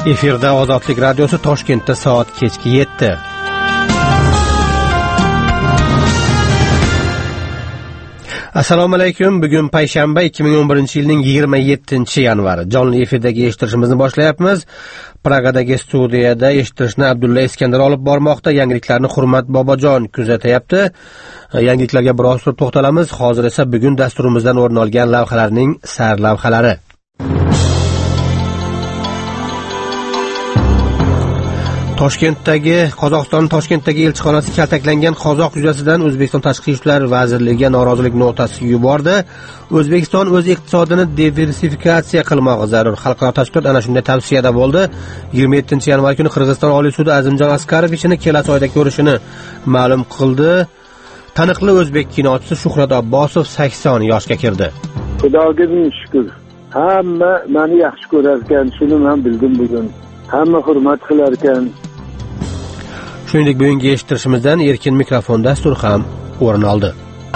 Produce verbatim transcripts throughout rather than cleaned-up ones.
Efirda Ozodlik radiosi, Toshkentda soat kechki yetti. Assalomu alaykum. Bugun payshanba, ikki ming o'n birinchi yilning yigirma yettinchi yanvari. Jonli efirdagi eshittirishimizni boshlayapmiz. Pragadagi studiyada eshittirishni Abdulla Iskandar olib bormoqda. Yangiliklarni Hurmat Bobojon kuzatyapti. Yangiliklarga biroz turib to'xtalamiz. Hozir esa bugun dasturimizdan o'rin olgan lavhalarning sarlavhalari. Toshkentdagi Qozog'iston Toshkentdagi elchixonasi kaltaklangan qozoq yuzasidan O'zbekiston Tashqi ishlar vazirligiga norozilik notasi yubordi. O'zbekiston o'z iqtisodini diversifikatsiya qilmog'i zarur. Xalqaro tashkilot ana shunday tavsiyada bo'ldi. yigirma yettinchi yanvar kuni Qirg'iziston Oliy sudi Azimjon Askarovichni kelasi oyda ko'rishini ma'lum qildi. Taniqli o'zbek kinochisi Shuhrat Abbosov sakson yoshga kirdi. Xudoga ming shukr. Hamma meni yaxshi ko'rar ekan, shuni men bildim bugun. Hamma hurmat qilar ekan. Shuningdek, bugungi eshittirishimizdan erkin mikrofon dasturi ham o'rin oldi.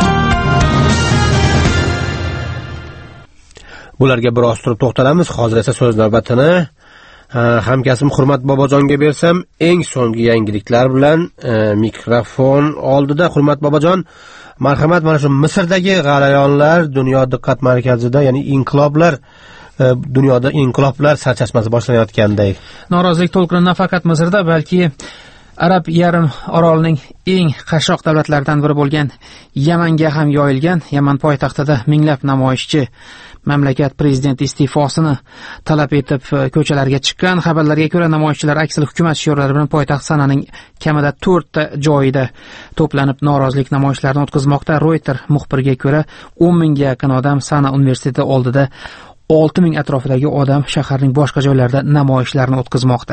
Bularga biroz turib to'xtalamiz. Hozir esa so'z navbatini hamkasbim Hurmat Bobojonga bersam, eng so'nggi yangiliklar bilan e, mikrofon oldida. Hurmat Bobojon, marhamat, mana shu Misrdagi g'alayonlar dunyo diqqat markazida, ya'ni inqiloblar dunyoda inqiloblar sarchashmasi boshlanayotganday. Norozilik to'lqini nafaqat Misrda, balki Arab yarim orolining eng qashshoq davlatlaridan biri bo'lgan Yamanga ham yoyilgan. Yaman poytaxtida minglab namoyishchi mamlakat prezidenti iste'fosini talab etib ko'chalarga chiqqan. Xabarlarga ko'ra, namoyishchilar aksal hukumat shiorlari bilan poytaxt Sananing kamida to'rtta joyida to'planib norozilik namoyishlarini o'tkazmoqda. Reuters muxbiriga ko'ra, o'n mingga yaqin odam Sana universiteti oldida, olti ming atrofidagi odam shaharning boshqa joylarida namoyishlarni o'tkazmoqda.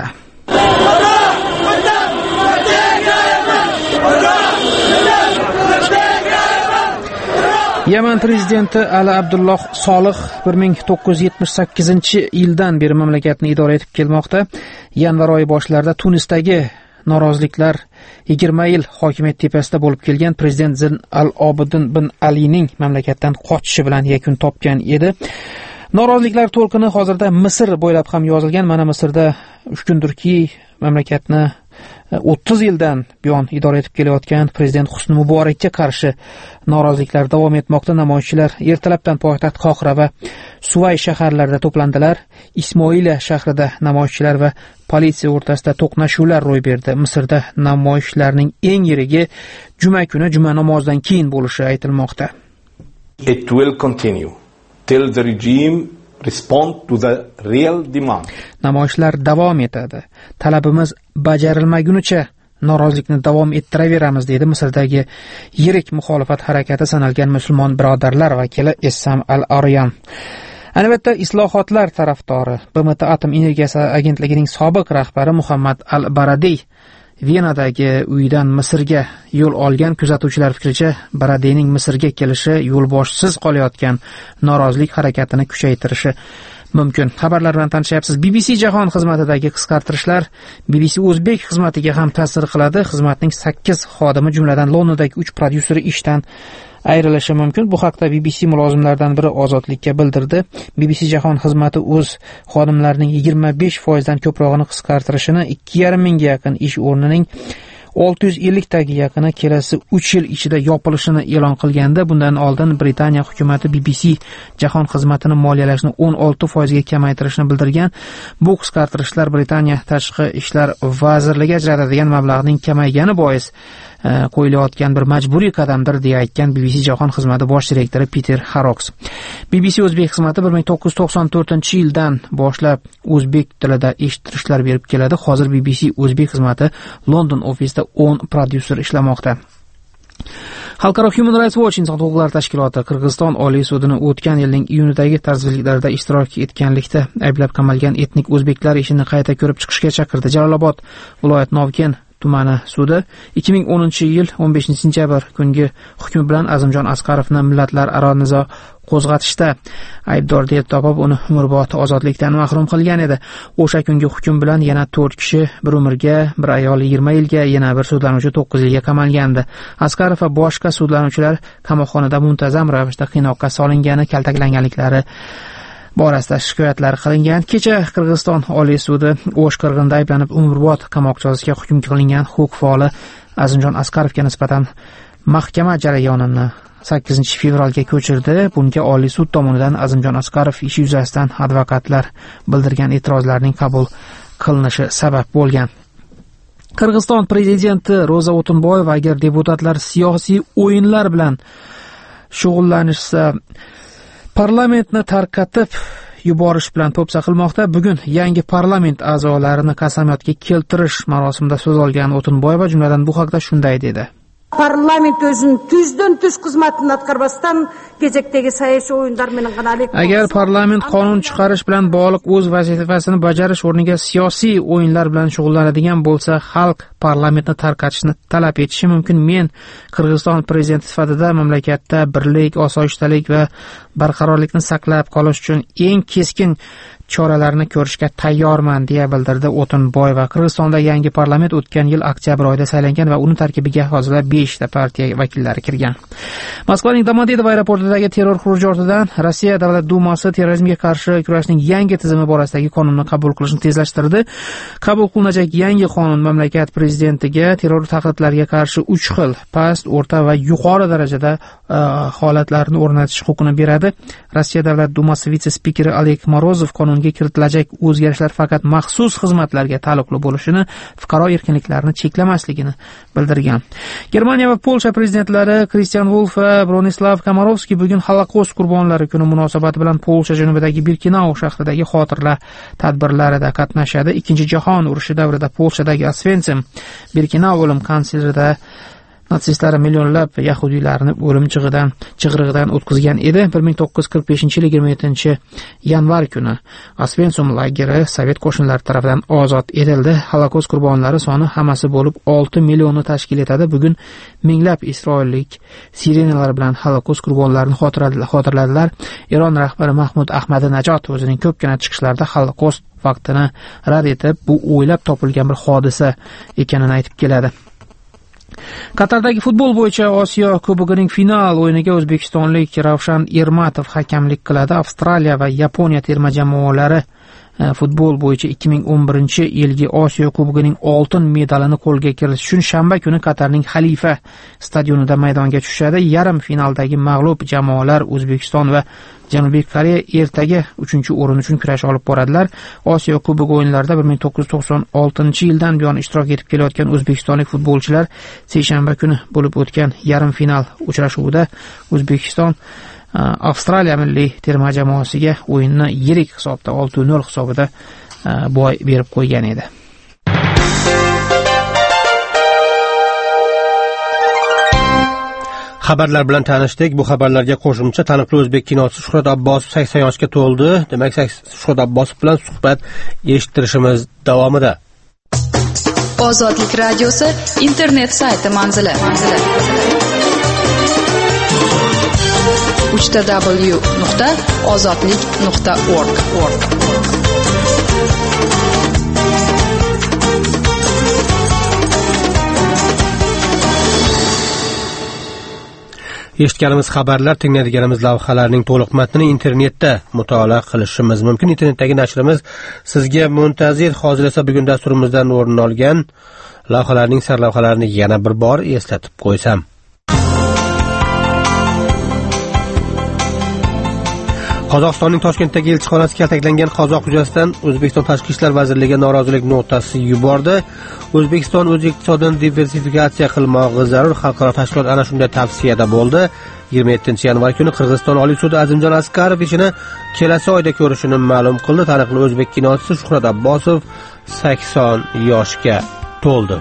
Yaman prezidenti Ali Abdulloh Solih bir ming to'qqiz yuz yetmish sakkizinchi yildan beri mamlakatni idora etib kelmoqda. Yanvar oyi boshlarida Tunisdagi noroziliklar yigirma yil hokimiyat tepasida bo'lib kelgan prezident Zin al-Obidin bin Alining mamlakatdan qochishi bilan yakun topgan edi. Noroziliklar to'lqini hozirda Misr bo'ylab ham yozilgan. Mana Misrda uch kundirki mamlakatni o'ttiz yildan buyon idora etib kelayotgan prezident Husni Muborakka qarshi noroziliklar davom etmoqda. Namoyishchilar ertalabdan poytaxt Qohira va Suvay shaharlarida to'plandilar. Ismoila shahrida namoyishchilar va politsiya o'rtasida to'qnashuvlar ro'y berdi. Misrda namoyishlarning eng yirigi juma kuni juma namozidan keyin bo'lishi aytilmoqda. It will continue till the regime respond to the real demand. Namoyishlar davom etadi. Talabimiz bajarilmagunicha norozilikni davom ettiraveramiz, dedi Misrdagi yirik muxolifat harakati sanalgan musulmon birodarlar vakili Essam al-Aryan. Albatta, islohotlar tarafdori B M T Atom energiyasi agentligining sobiq rahbari Muhammad al-Baradiy Venadagi uyidan Misrga yo'l olgan. Kuzatuvchilar fikricha, Baradiyning Misrga kelishi yo'lboshsiz qolayotgan norozilik harakatini kuchaytirishi mumkin. Xabarlar bilan tanishyapsiz. B B C jahon xizmatidagi qisqartirishlar B B C o'zbek xizmatiga ham ta'sir qiladi. Xizmatning sakkiz xodimi, jumladan Londondagi uch prodyuseri ishdan ayrilishi mumkin. Bu haqda B B C mulozimlaridan biri Ozodlikka bildirdi. B B C jahon xizmati o'z xodimlarining yigirma besh foizdan ko'prog'ini qisqartirishini, ikki yarim mingga yaqin ish o'rnining olti yuz elliktagi yaqini kelasi uch yil ichida yopilishini e'lon qilganda, bundan oldin Britaniya hukumati B B C jahon xizmatini moliyalashni o'n olti foizga kamaytirishni bildirgan. Bu qisqartirishlar Britaniya tashqi ishlar vazirligi ajratadigan mablag'ning kamaygani bois qo'yilayotgan bir majburiy qadamdir, deya aytgan B B C jahon xizmati bosh direktori Peter Harroks. B B C o'zbek xizmati bir ming to'qqiz yuz to'qson to'rtinchi yildan boshlab o'zbek tilida eshittirishlar berib keladi. Hozir B B C o'zbek xizmati London ofisida o'n prodyuser ishlamoqda. Xalqaro Human Rights Watch inson huquqlari tashkiloti Qirg'iziston Oliy sudini o'tgan yilning iyunidagi tartibsizliklarda ishtirok etganlikda ayblab qamalgan etnik o'zbeklar ishini qayta ko'rib chiqishga chaqirdi. Jalolobod viloyat Novken tumani sudi ikki ming o'ninchi yil o'n beshinchi sentyabr kungi hukmi bilan Azimjon Askarovni millatlararo nizo qo'zg'atishda aybdor deb topib, uni umrbod ozodlikdan mahrum qilgan edi. O'sha kungi hukm bilan yana to'rt kishi bir umrga, bir ayol yigirma yilga, yana bir sudlanuvchi to'qqiz yilga qamalgandi. Askarov va boshqa sudlanuvchilar qamoqxonada muntazam ravishda qiynoqqa solingani, kaltaklanganliklari borasida shikoyatlar qilingan. Kecha Qirg'iziston Oliy sudi O'sh qirg'inida ayblanib umrbod qamoq jazosiga hukm qilingan huquq faoli Azimjon Askarovga nisbatan mahkama jarayonini sakkizinchi fevralga ko'chirdi. Bunga Oliy sud tomonidan Azimjon Askarov ishi yuzasidan advokatlar bildirgan e'tirozlarning qabul qilinishi sabab bo'lgan. Qirg'iziston prezidenti Ro'za O'tinboyeva agar deputatlar siyosiy o'yinlar bilan shug'ullanishsa, parlamentni tarqatib yuborish bilan po'pisa qilmoqda. Bugun yangi parlament a'zolarini qasamyodga keltirish marosimida so'z olgan O'tinboyeva jumladan bu haqda shunday dedi. Parlament o'zini tuzdan tuz xizmatini atqarmasdan kechakdagi siyosiy o'yinlar bilan qanalik. Agar parlament qonun chiqarish bilan bog'liq o'z vazifasini bajarish o'rniga siyosiy o'yinlar bilan shug'ullanadigan bo'lsa, xalq parlamentni tarqatishni talab etishi mumkin. Men Qirg'iziston prezidenti sifatida mamlakatda birlik, osoyishtalik va barqarorlikni saqlab qolish uchun eng keskin choralarni ko'rishga tayyorman, deya bildirdi O'tinboyeva. Qirg'izistonda yangi parlament o'tgan yil oktyabr oyida saylangan va uni tarkibiga hozirda beshta partiya vakillari kirgan. Moskvaning Domodedovo aeroportidagi terror xuruji ortidan Rossiya Davlat dumasi terrorizmga qarshi kurashning yangi tizimi borasidagi qonunni qabul qilishni tezlashtirdi. Qabul qilinajak yangi qonun mamlakat prezidentiga terror tahdidlariga qarshi uch xil past, o'rta va yuqori darajada uh, holatlarni o'rnatish huquqini beradi. Rossiya Davlat dumasi vitse-spikeri Oleg Morozov qonunga kiritilajak o'zgarishlar faqat maxsus xizmatlarga taalluqli bo'lishini, fuqaro erkinliklarini cheklamasligini bildirgan. Germaniya va Polsha prezidentlari Christian Wolf va Bronislav Komorowski bugun Holokost qurbonlari kuni munosabati bilan Polsha janubidagi Birkenau shahridagi xotirlar tadbirlarida qatnashadi. Ikkinchi jahon urushi davrida Polshadagi Osvensim, Birkenau o'lim kanslerida natsistlar millionlab yahudiylarni o'lim chig'idan chig'irig'idan o'tkazgan edi. bir ming to'qqiz yuz qirq beshinchi yil yigirma yettinchi yanvar kuni Osvensim lageri sovet qo'shinlari tomonidan ozod etildi. Holokost qurbonlari soni hammasi bo'lib olti millionni tashkil etadi. Bugun minglab isroillik sirenalar bilan Holokost qurbonlarini xotirladilar. Eron rahbari Mahmud Ahmadinajod o'zining ko'pgina chiqishlarida Holokost vaqtini rad etib, bu o'ylab topilgan bir hodisa ekanini aytib keladi. Qatardagi futbol bo'yicha Osiyo Kubogining final o'yiniga o'zbekistonlik Ravshan Ermatov hakamlik qiladi. Avstraliya va Yaponiya terma jamoalari futbol bo'yicha ikki ming o'n birinchi yilgi Osiyo Kubogining oltin medalini qo'lga kiritish uchun shanba kuni Qatarning Xalifa stadionida maydonga tushadi. Yarim finaldagi mag'lub jamoalar O'zbekiston va Janubiy Koreya ertaga uchinchi o'rin uchun kurash olib boradilar. Osiyo Kubogi o'yinlarida bir ming to'qqiz yuz to'qson oltinchi yildan buyon ishtirok etib kelayotgan o'zbekistonlik futbolchilar seshanba kuni bo'lib o'tgan yarim final uchrashuvida O'zbekiston Avstraliya milliy terma jamoasiga o'yinni yirik hisobda olti nol hisobida boy berib qo'ygan edi. Xabarlar bilan tanishdik. Bu xabarlarga qo'shimcha taniqli o'zbek kinosi Shuhrat Abbosov sakson yoshga to'ldi. Demak, Shuhrat Abbosov bilan suhbat eshittirishimiz davomida. Ozodlik radiosi internet sayti manzili. uch w nuqta ozodlik nuqta org. Eshitganimiz xabarlar, tinglaydiganimiz lavhalarning to'liq matnini internetda mutolaa qilishimiz mumkin. Internetdagi nashrimiz sizga muntazir. Hozir esa bugun dasturimizdan o'rin olgan lavhalarning sarlavhalarini yana bir bor eslatib qo'ysam. Qozog'istonning Toshkentdagi elchixonasi kaltaklangan qozoq yuzasidan O'zbekiston Tashqi ishlar vazirligiga norozilik notasi yubordi. O'zbekiston o'z iqtisodini diversifikatsiya qilmog'i zarur. Xalqaro tashkilot ana shunday tavsiyada bo'ldi. yigirma yettinchi yanvar kuni Qirg'iziston Oliy sudi Azimjon Askarov ishini kelasi oyda ko'rishini ma'lum qildi. Taniqli o'zbek kinochisi Shuhrat Abbosov sakson yoshga to'ldi.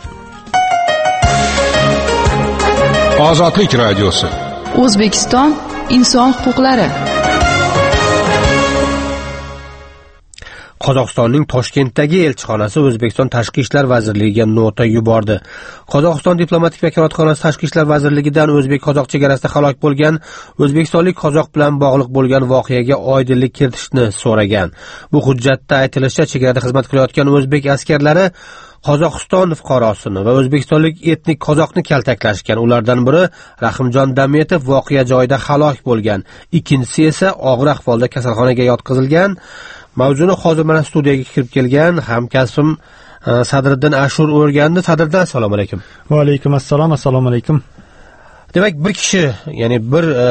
Ozodlik radiosi. O'zbekiston inson huquqlari. Qozog'istonning Toshkentdagi elchixonasi O'zbekiston Tashqi ishlar vazirligiga nota yubordi. Qozog'iston diplomatik vakolatxonasi Tashqi ishlar vazirligidan o'zbek-qozoq chegarasida halok bo'lgan o'zbekistonlik qozoq bilan bog'liq bo'lgan voqeaga oydinlik kiritishni so'ragan. Bu hujjatda aytilishicha, chegarada xizmat qilayotgan o'zbek askarlari Qozog'iston fuqarosini va o'zbekistonlik etnik qozoqni kaltaklashgan. Ulardan biri Rahimjon Dametov voqea joyida halok bo'lgan. Ikkinchisi esa og'ir ahvolda kasalxonaga yotqizilgan. Mavzuni hozir mana studiyaga kirib kelgan hamkasbim Sadriddin Ashur o'rgandi. Sadriddin, assalomu alaykum. Va alaykum assalom, assalomu alaykum. Demak, bir kishi, ya'ni bir e,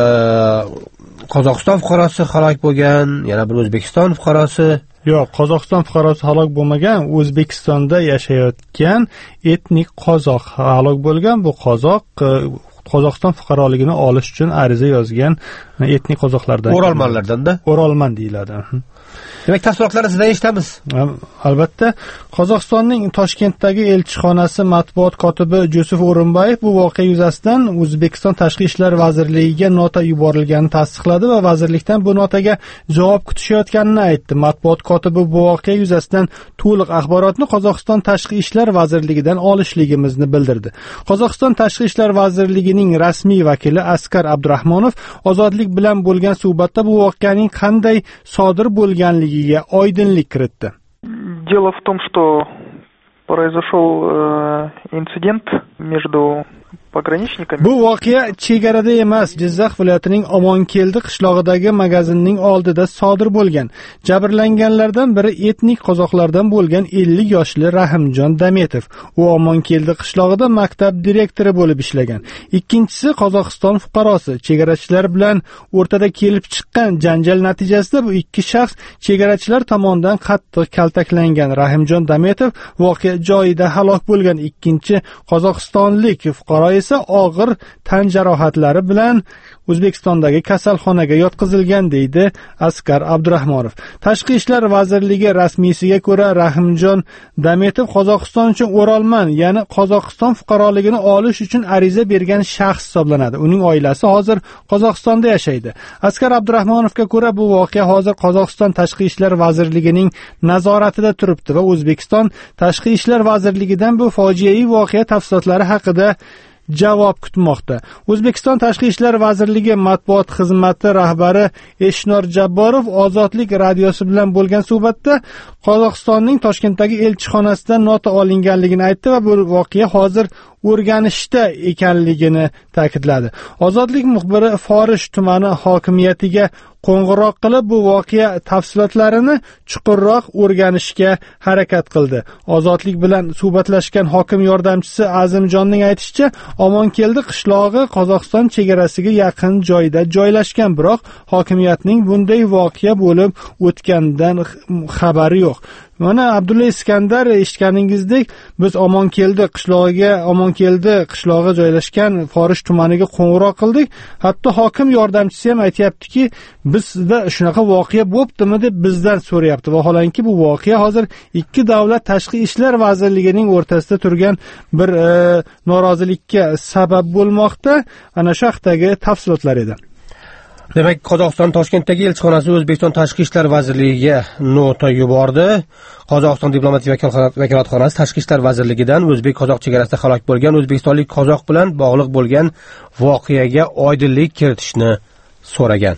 Qozog'iston fuqarosi halok bo'lgan, yana bir O'zbekiston fuqarosi. Yo'q, Qozog'iston fuqarosi halok bo'lmagan, O'zbekistonda yashayotgan etnik qozoq halok bo'lgan. Bu qozoq Qozog'iston fuqaroligini olish uchun ariza yozgan etnik qozoqlardan. O'rolmanlardan-da. O'rolman deyiladi. Demak, tafsilotlarni sizdan eshitamiz. Albatta, Qozog'istonning Toshkentdagi elchixonasi matbuot kotibi Jusuf O'rinbayev bu voqea yuzasidan O'zbekiston Tashqi ishlar vazirligiga nota yuborilganini tasdiqladi va vazirlikdan bu notaga javob kutishayotganini aytdi. Matbuot kotibi bu voqea yuzasidan to'liq axborotni Qozog'iston Tashqi ishlar vazirligidan olishligimizni bildirdi. Qozog'iston Tashqi ishlar vazirligining rasmiy vakili Askar Abdurahmonov ozodlik bilan bo'lgan suhbatda bu voqeaning qanday sodir bo'lganligiga oydinlik kiritdi. Дело в том, что произошел э, инцидент между pogranichnikami. Bu voqea chegarada emas, Jizzax viloyatining Omonkeldi qishlog'idagi magazinning oldida sodir bo'lgan. Jabrlanganlardan biri etnik qozoqlardan bo'lgan ellik yoshli Rahimjon Dametov. U Omonkeldi qishlog'ida maktab direktori bo'lib ishlagan. Ikkinchisi Qozog'iston fuqarosi. Chegarachilar bilan o'rtada kelib chiqqan janjal natijasida bu ikki shaxs chegarachilar tomonidan qattiq kaltaklangan. Rahimjon Dametov voqea joyida halok bo'lgan. Ikkinchi qozog'istonlik fuqaro esa og'ir tan jarohatlari bilan O'zbekistondagi kasalxonaga yotqizilgan, deydi Askar Abdurahmonov. Tashqi ishlar vazirligi rasmiysiga ko'ra, Rahimjon Dametov Qozog'iston uchun o'rolman, ya'ni Qozog'iston fuqaroligini olish uchun ariza bergan shaxs hisoblanadi. Uning oilasi hozir Qozog'istonda yashaydi. Askar Abdurahmonovga ko'ra, bu voqea hozir Qozog'iston Tashqi ishlar vazirligining nazoratida turibdi va O'zbekiston Tashqi ishlar vazirligidan bu fojiaviy voqea tafsilotlari haqida javob kutmoqda. O'zbekiston Tashqi ishlar vazirligi matbuot xizmati rahbari Eshnor Jabborov Ozodlik radiosi bilan bo'lgan suhbatda Qozog'istonning Toshkentdagi elchixonasidan nota olinganligini aytdi va bu voqea hozir o'rganishda ekanligini ta'kidladi. Ozodlik muxbiri Forish tumani hokimiyatiga qo'ng'iroq qilib, bu voqea tafsilotlarini chuqurroq o'rganishga harakat qildi. Ozodlik bilan suhbatlashgan hokim yordamchisi Azimjonning aytishicha, Omonkeldi qishlog'i Qozog'iston chegarasiga yaqin joyda joylashgan, biroq hokimiyatning bunday voqea bo'lib o'tganidan xabari yo'q. Mana Abdulla Iskandar eshitganingizdek, biz Omonkeldi qishlog'iga, Omonkeldi qishlog'i joylashgan Forish tumaniga qo'ng'iroq qildik. Hatto hokim yordamchisi ham aytayaptiki, bizda shunaqa voqea bo'ptimi deb bizdan so'rayapti. Vaholanki bu voqea hozir ikki davlat tashqi ishlar vazirligining o'rtasida turgan bir e, norozilikka sabab bo'lmoqda. Ana shu haqdagi tafsilotlar edi. Demak, Qozog'iston Toshkentdagi elchixonasi O'zbekiston Tashqi ishlar vazirligiga nota yubordi. Qozog'iston diplomatik vakolatxonasi Tashqi ishlar vazirligidan o'zbek-qozoq chegarasida halok bo'lgan o'zbekistonlik qozoq bilan bog'liq bo'lgan voqeaga oydinlik kiritishni so'ragan.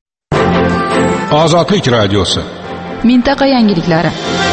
Ozodlik radiosi. Mintaqa yangiliklari.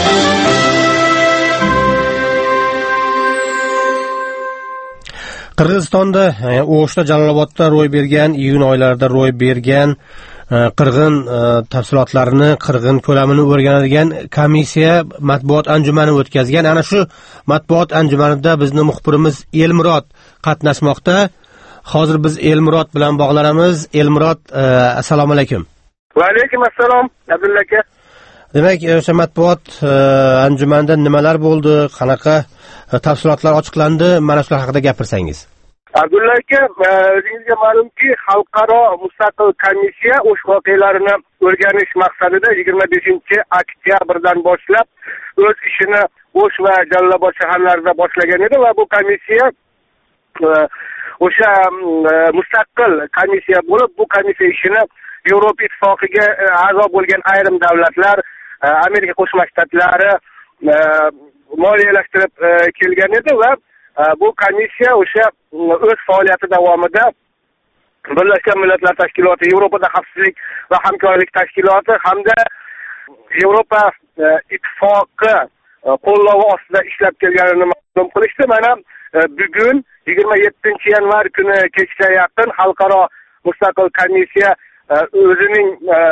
Qirg'izistonda, O'shda, Jalolobodda ro'y bergan, iyun oylarida ro'y bergan qirg'in tafsilotlarini, qirg'in ko'lamini o'rganadigan komissiya matbuot anjumani o'tkazgan. Ana shu matbuot anjumanida bizni muxbirimiz Elmurod qatnashmoqda. Hozir biz Elmurod bilan bog'lanamiz. Elmurod, assalomu alaykum. Va alaykum assalom, Abdulla aka. Demak, o'sha matbuot anjumanida nimalar bo'ldi, qanaqa tafsilotlar ochiqlandi, mana shular haqida gapirsangiz. Abdulla aka, o'zingizga ma'lumki, xalqaro mustaqil komissiya o'sh voqealarini o'rganish maqsadida yigirma beshinchi oktyabrdan boshlab o'z ishini O'sh va Jalolobod shaharlarida boshlagan edi va bu komissiya o'sha mustaqil komissiya bo'lib, bu komissiya ishini Yevropa ittifoqiga a'zo bo'lgan ayrim davlatlar, Amerika Qo'shma Shtatlari moliyalashtirib kelgan edi va bu komissiya o'sha o'z faoliyati davomida Birlashgan Millatlar Tashkiloti, Yevropada xavfsizlik va hamkorlik tashkiloti hamda Yevropa ittifoqi qo'llovi ostida ishlab kelganini ma'lum qilishdi. Mana bugun yigirma yettinchi yanvar kuni kechga yaqin xalqaro mustaqil komissiya o'zining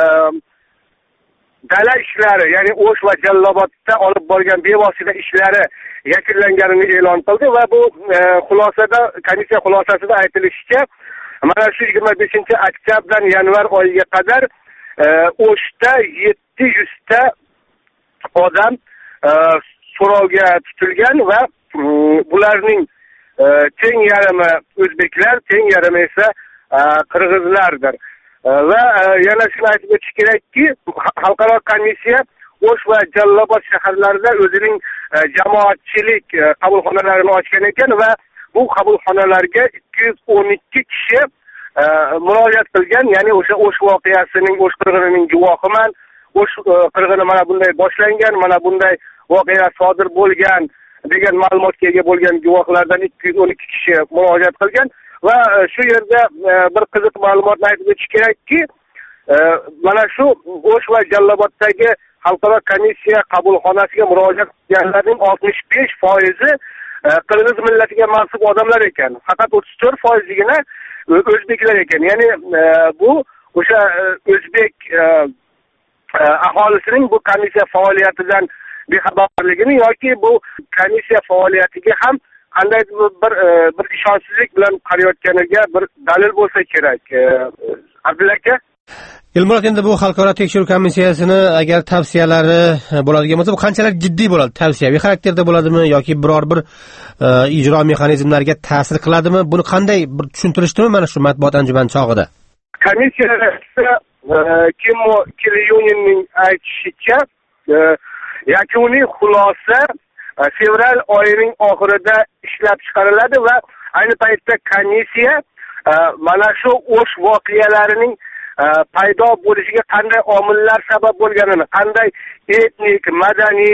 dala ishlari, ya'ni O'sh va Jallobodda olib borgan bevosita ishlari yakunlanganini e'lon qildi va bu xulosada, komissiya xulosasida aytilishicha, mana shu yigirma beshinchi oktyabrdan yanvar oyiga qadar O'shda yetti yuzta odam so'rovga tutilgan va bularning teng yarmi o'zbeklar, teng yarmi esa qirg'izlardir. Va yana shuni aytib o'tish kerakki, xalqaro komissiya O'sh va Jallobod shaharlarida o'zining jamoatchilik qabulxonalarini ochgan ekan va bu qabulxonalarga ikki yuz o'n ikki kishi murojaat qilgan, ya'ni o'sha O'sh voqeasining, O'sh qirg'inining guvohiman, O'sh qirg'ini mana bunday boshlangan, mana bunday voqealar sodir bo'lgan degan ma'lumotga ega bo'lgan guvohlardan ikki yuz o'n ikki kishi murojaat qilgan va shu yerda bir qiziq ma'lumotni aytib o'tish kerakki, mana shu O'sh va Jalloboddagi xalqaro komissiya qabulxonasiga murojaat qilganlarning oltmish besh foizi qirg'iz millatiga mansub odamlar ekan. Faqat o'ttiz to'rt foizigina o'zbeklar ekan. Ya'ni bu o'sha o'zbek aholisining bu komissiya faoliyatidan bexabarligini yoki bu komissiya faoliyatiga ham qanday bir bir ishonchsizlik bilan qarayotganiga bir dalil bo'lsa kerak. Abdulla aka, Elmurod, endi bu xalqaro tekshiruv komissiyasini agar tavsiyalari bo'ladigan bo'lsa, bu qanchalar jiddiy bo'ladi? Tavsiyaviy xarakterda bo'ladimi yoki biror bir ijro mexanizmlariga ta'sir qiladimi? Buni qanday bir tushuntirishdimi mana shu matbuot anjumani chog'ida? Komissiya raisi Kimmo Kilyuninning aytishicha, yakuniy xulosa fevral oyining oxirida ishlab chiqariladi va ayni paytda komissiya mana shu O'sh voqealarining paydo bo'lishiga qanday omillar sabab bo'lganini, qanday etnik, madaniy,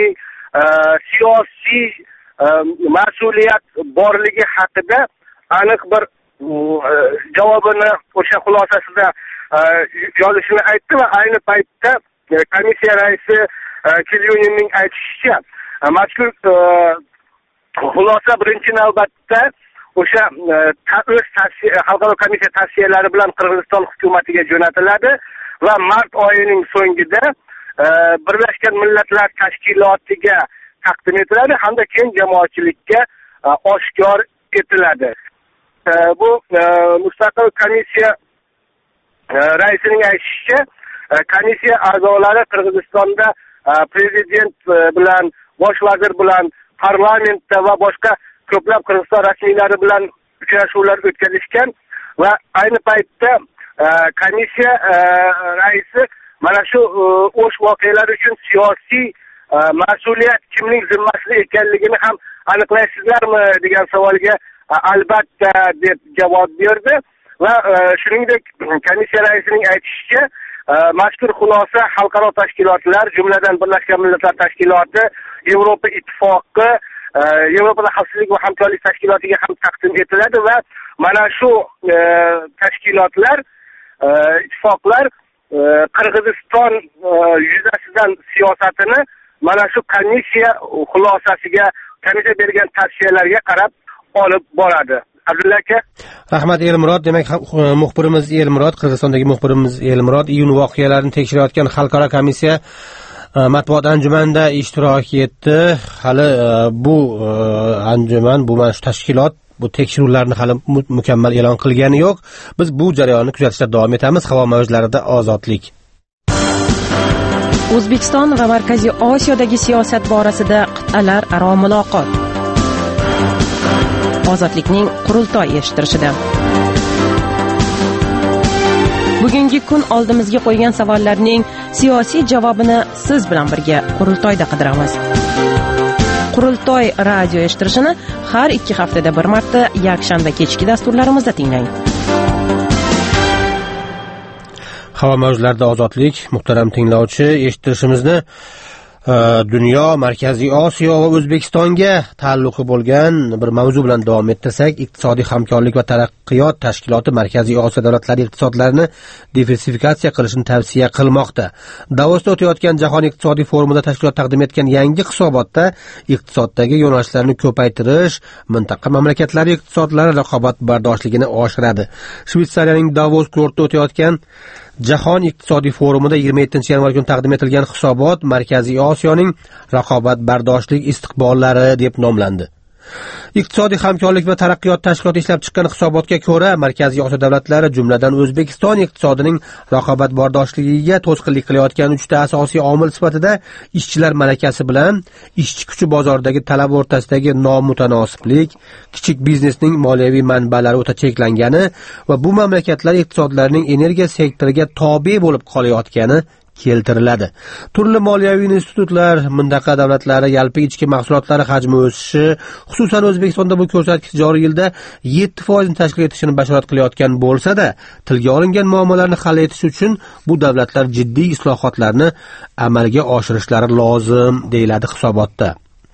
siyosiy mas'uliyat borligi haqida aniq bir javobini o'sha xulosasida yozishini aytdi va ayni paytda komissiya raisi Kilyuninning aytishicha, mazkur xulosa birinchi navbatda o'sha o'z xalqaro komissiya tavsiyalari bilan Qirg'iziston hukumatiga jo'natiladi va mart oyining so'ngida Birlashgan Millatlar Tashkilotiga taqdim etiladi hamda keng jamoatchilikka oshkor etiladi. Bu mustaqil komissiya raisining aytishicha, komissiya a'zolari Qirg'izistonda prezident bilan, bosh vazir bilan, parlamentda va boshqa ko'plab Qirg'iziston rasmiylari bilan uchrashuvlar o'tkazishgan va ayni paytda komissiya raisi mana shu O'sh voqealari uchun siyosiy mas'uliyat kimning zimmasida ekanligini ham aniqlaysizlarmi degan savolga albatta deb javob berdi va shuningdek komissiya raisining aytishicha, mazkur xulosa xalqaro tashkilotlar, jumladan Birlashgan Millatlar Tashkiloti, Yevropa ittifoqi, Yevropada xavfsizlik va hamkorlik tashkilotiga ham taqdim etiladi va mana shu tashkilotlar, ittifoqlar Qirg'iziston yuzasidan siyosatini mana shu komissiya xulosasiga, komissiya bergan tavsiyalarga qarab olib boradi. Abdulla aka, rahmat Elmurod. Demak, muxbirimiz Elmurod, Qirg'izistondagi muxbirimiz Elmurod iyun voqealarini tekshirayotgan xalqaro komissiya matbuot anjumanida ishtirok etdi. Hali bu anjuman, bu mana shu tashkilot bu tekshiruvlarni hali mukammal e'lon qilgani yo'q. Biz bu jarayonni kuzatishda davom etamiz. Havo mavjlarida ozodlik. O'zbekiston va Markaziy Osiyodagi siyosat borasida qit'alar aro muloqot. Ozodlikning qurultoy eshittirishida. Bugungi kun oldimizga qo'ygan savollarning siyosiy javobini siz bilan birga qurultoyda qidiramiz. Qurultoy radio eshittirishini har ikki haftada bir marta yakshanba kechki dasturlarimizda tinglang. Havo mavjlarida ozodlik, muhtaram tinglovchi, eshittirishimizni dunyo, Markaziy Osiyo va O'zbekistonga taalluqi bo'lgan bir mavzu bilan davom ettirsak, iqtisodiy hamkorlik va taraqqiyot tashkiloti Markaziy Osiyo davlatlari iqtisodlarini diversifikatsiya qilishni tavsiya qilmoqda. Davosda o'tayotgan Jahon iqtisodiy forumida tashkilot taqdim etgan yangi hisobotda iqtisoddagi yo'nalishlarni ko'paytirish mintaqa mamlakatlari iqtisodlari raqobatbardoshligini oshiradi. Shveysariyaning Davos kurortida o'tayotgan Jahon iqtisodiy forumida yigirma yettinchi yanvar kuni taqdim etilgan hisobot Markaziy Osiyoning raqobatbardoshlik istiqbollari deb nomlandi. Iqtisodiy hamkorlik va taraqqiyot tashkiloti ishlab chiqqan hisobotga ko'ra, Markaziy Osiyo davlatlari, jumladan O'zbekiston iqtisodining raqobatbardoshligiga to'sqinlik qilayotgan uchta asosiy omil sifatida ishchilar malakasi bilan ishchi kuchi bozoridagi talab o'rtasidagi nomutanosiblik, kichik biznesning moliyaviy manbalari o'ta cheklangani va bu mamlakatlar iqtisodlarining energiya sektoriga tobe bo'lib qolayotgani keltiriladi. Turli moliyaviy institutlar, mintaqa davlatlari yalpi ichki mahsulotlari hajmi o'sishi, xususan O'zbekistonda bu ko'rsatkich joriy yilda yetti foiz tashkil etishini bashorat qilayotgan bo'lsa-da, tilga olingan muammolarni hal etish uchun bu davlatlar jiddiy islohotlarni amalga oshirishlari lozim, deyiladi hisobotda.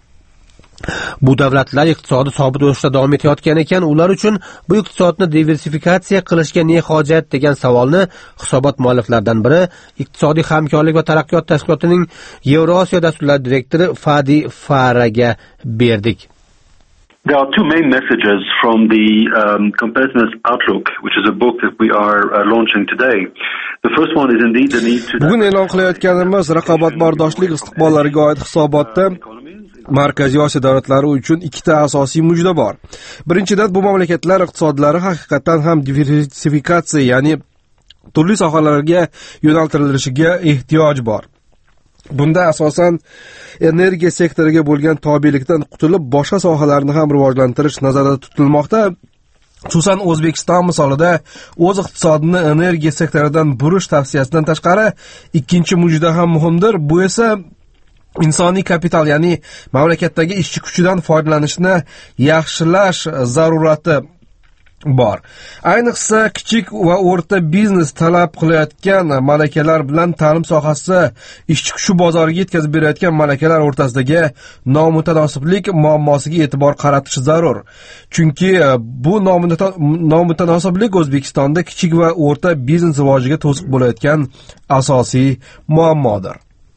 Bu davlatlar iqtisodi sobit o'sishda davom etayotgan ekan, ular uchun bu iqtisodni diversifikatsiya qilishga ne hojat degan savolni hisobot mualliflaridan biri iqtisodiy hamkorlik va taraqqiyot tashkilotining Yevrosiyo dasturlari direktori Fadi Faraga berdik. There are two main messages from the um, Competitiveness Outlook, which is a book that we are uh, launching today. The first one is indeed the need to... Bugun e'lon qilayotganimiz raqobatbardoshlik istiqbollariga oid hisobotda Markaziy Osiyo davlatlari uchun ikkita asosiy mujda bor. Birinchidan, bu mamlakatlar iqtisodlari haqiqatan ham diversifikatsiya, ya'ni turli sohalarga yo'naltirilishiga ehtiyoj bor. Bunda asosan energiya sektoriga bo'lgan tobelikdan qutulib, boshqa sohalarni ham rivojlantirish nazarda tutilmoqda. Xususan O'zbekiston misolida o'z iqtisodini energiya sektoridan burish tavsiyasidan tashqari ikkinchi mujda ham muhimdir. Bu esa insoniy kapital, ya'ni mamlakatdagi ishchi kuchidan foydalanishni yaxshilash zarurati bor. Ayniqsa kichik va o'rta biznes talab qilayotgan malakalar bilan ta'lim sohasi ishchi kuchi bozoriga yetkazib berayotgan malakalar o'rtasidagi nomutanosiblik muammosiga e'tibor qaratish zarur. Chunki bu nomutanosiblik O'zbekistonda kichik va o'rta biznes rivojiga to'siq bo'layotgan asosiy muammodir.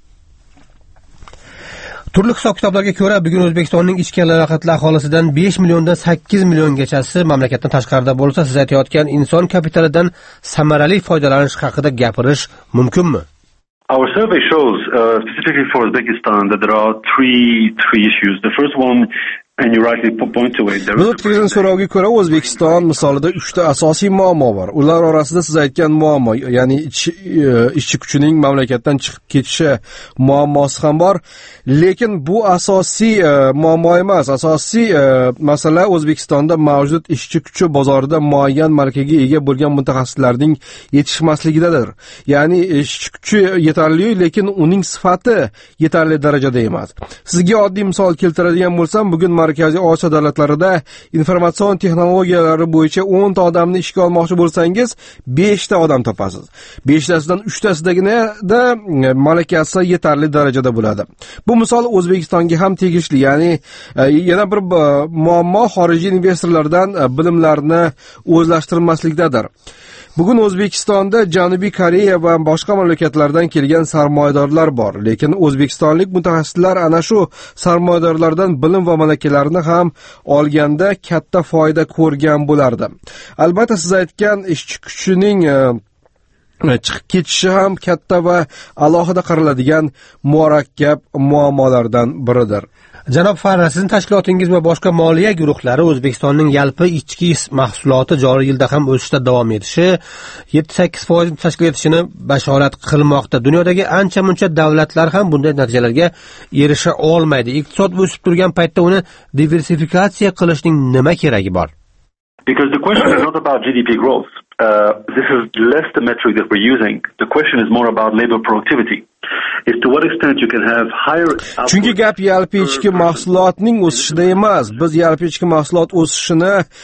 Turli hisob-kitoblarga ko'ra, bugun O'zbekistonning ichki aloqalar aholisidan besh milliondan sakkiz milliongacha mamlakatdan tashqarida bo'lsa, siz aytayotgan inson kapitalidan samarali foydalanish haqida gapirish mumkinmi? Our survey shows, uh, specifically for Uzbekistan, that there are three three issues. The first one, and you rightly point to it. Biz o'tkazgan so'rovga ko'ra, O'zbekiston misolida uchta asosiy muammo bor. Ular orasida siz aytgan muammo, ya'ni ishchi kuchining mamlakatdan chiqib ketishi muammosi ham bor. Lekin bu asosiy muammo emas. Asosiy masala O'zbekistonda mavjud ishchi kuchi bozorida muayyan malakaga ega bo'lgan mutaxassislarning yetishmasligidadir. Ya'ni ishchi kuchi yetarli, lekin uning sifati yetarli darajada emas. Sizga oddiy misol keltiradigan bo'lsam, bugun Markaziy Osiyo davlatlarida informatsion texnologiyalari bo'yicha o'n ta odamni ishga olmoqchi bo'lsangiz, besh ta odam topasiz. besh tasidan uch tasidaginada malakasi yetarli darajada bo'ladi. Bu misol O'zbekistonga ham tegishli, ya'ni yana bir muammo xorijiy investorlardan bilimlarni o'zlashtirmaslikdadir. Bugun O'zbekistonda Janubiy Koreya va boshqa mamlakatlardan kelgan sarmoyadorlar bor, lekin o'zbekistonlik mutaxassislar ana shu sarmoyadorlardan bilim va malakalarni ham olganda katta foyda ko'rgan bo'lardi. Albatta, siz aytgan ishchi kuchining chiqib ketishi ham katta va alohida qaraladigan murakkab muammolardan biridir. Janob Farra, sizning tashkilotingiz va boshqa moliya guruhlari O'zbekistonning yalpi ichki mahsuloti joriy yilda ham o'sishda davom etishi, yetti sakkiz foiz tashkil etishini bashorat qilmoqda. Dunyodagi ancha-muncha davlatlar ham bunday natijalarga erisha olmaydi. Iqtisod o'sib turgan paytda uni diversifikatsiya qilishning nima keragi bor? Because the question is not about G D P growth. Uh, this is less the metric that we're using. The question is more about labor productivity. Is to what extent you can have higher... Chunki gap yalpi ichki mahsulotning o'sishida emas. Biz yalpi ichki mahsulot o'sishini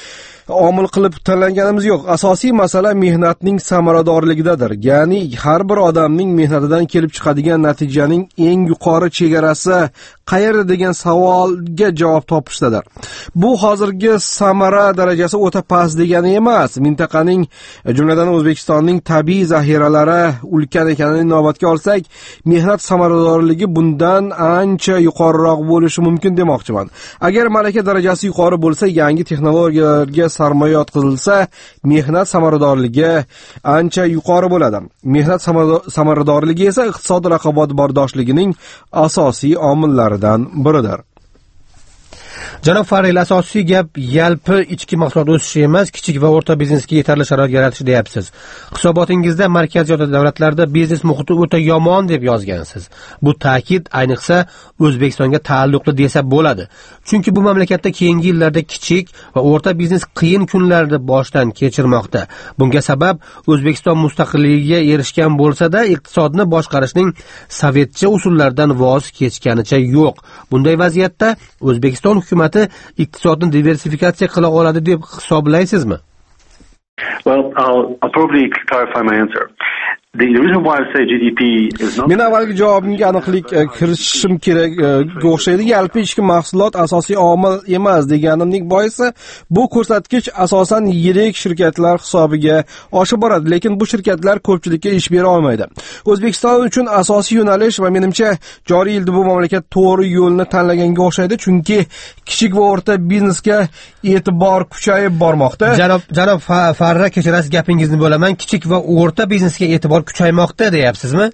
omil qilib tanlaganimiz yo'q. Asosiy masala mehnatning samaradorligidadir. Ya'ni har bir odamning mehnatidan kelib chiqadigan natijaning eng yuqori chegarasi qayerda degan savolga javob topishdadir. Bu hozirgi samara darajasi o'ta past degani emas. Mintaqaning, jumladan O'zbekistonning tabiiy zaxiralari ulkan ekanini inobatga olsak, mehnat samaradorligi bundan ancha yuqoriroq bo'lishi mumkin demoqchiman. Agar malaka darajasi yuqori bo'lsa, yangi texnologiyalarga sarmoya yotqizilsa, mehnat samaradorligi ancha yuqori bo'ladi. Mehnat samaradorligi esa iqtisod raqobatbardoshligining asosiy omillaridan biridir. Janob Farrell, asosiy gap yalpi ichki mahsulot o'sishi emas, kichik va o'rta biznesga yetarli sharoit yaratish deyapsiz. Hisobotingizda markaziy davlatlarda biznes muhiti o'ta yomon deb yozgansiz. Bu ta'kid ayniqsa O'zbekistonga taalluqli desa bo'ladi. Chunki bu mamlakatda keyingi yillarda kichik va o'rta biznes qiyin kunlarni boshdan kechirmoqda. Bunga sabab O'zbekiston mustaqilligiga erishgan bo'lsa-da, iqtisodni boshqarishning sovetcha usullaridan voz kechganicha yo'q. Bunday vaziyatda O'zbekiston hukumati iqtisodni diversifikatsiya qila oladi deb hisoblaysizmi? Well, I'll, I'll probably clarify my answer. The reason why I say G D P is not... Men avvalgi javobimga aniqlik kiritishim kerak o'xshaydi. Yalpi ichki mahsulot asosiy omil emas deganimning boisi, bu ko'rsatkich asosan yirik shirkatlar hisobiga oshib boradi, lekin bu shirkatlar ko'pchilikka ish bera olmaydi. O'zbekiston uchun asosiy yo'nalish va menimcha joriy yilda bu mamlakat to'g'ri yo'lni tanlaganga o'xshaydi, chunki kichik va o'rta biznesga e'tibor kuchayib bormoqda. Janob janob Farra, kechirasiz, gapingizni bo'laman. Kichik va o'rta biznesga e'tibor kuchaymoqda deyapsizmi?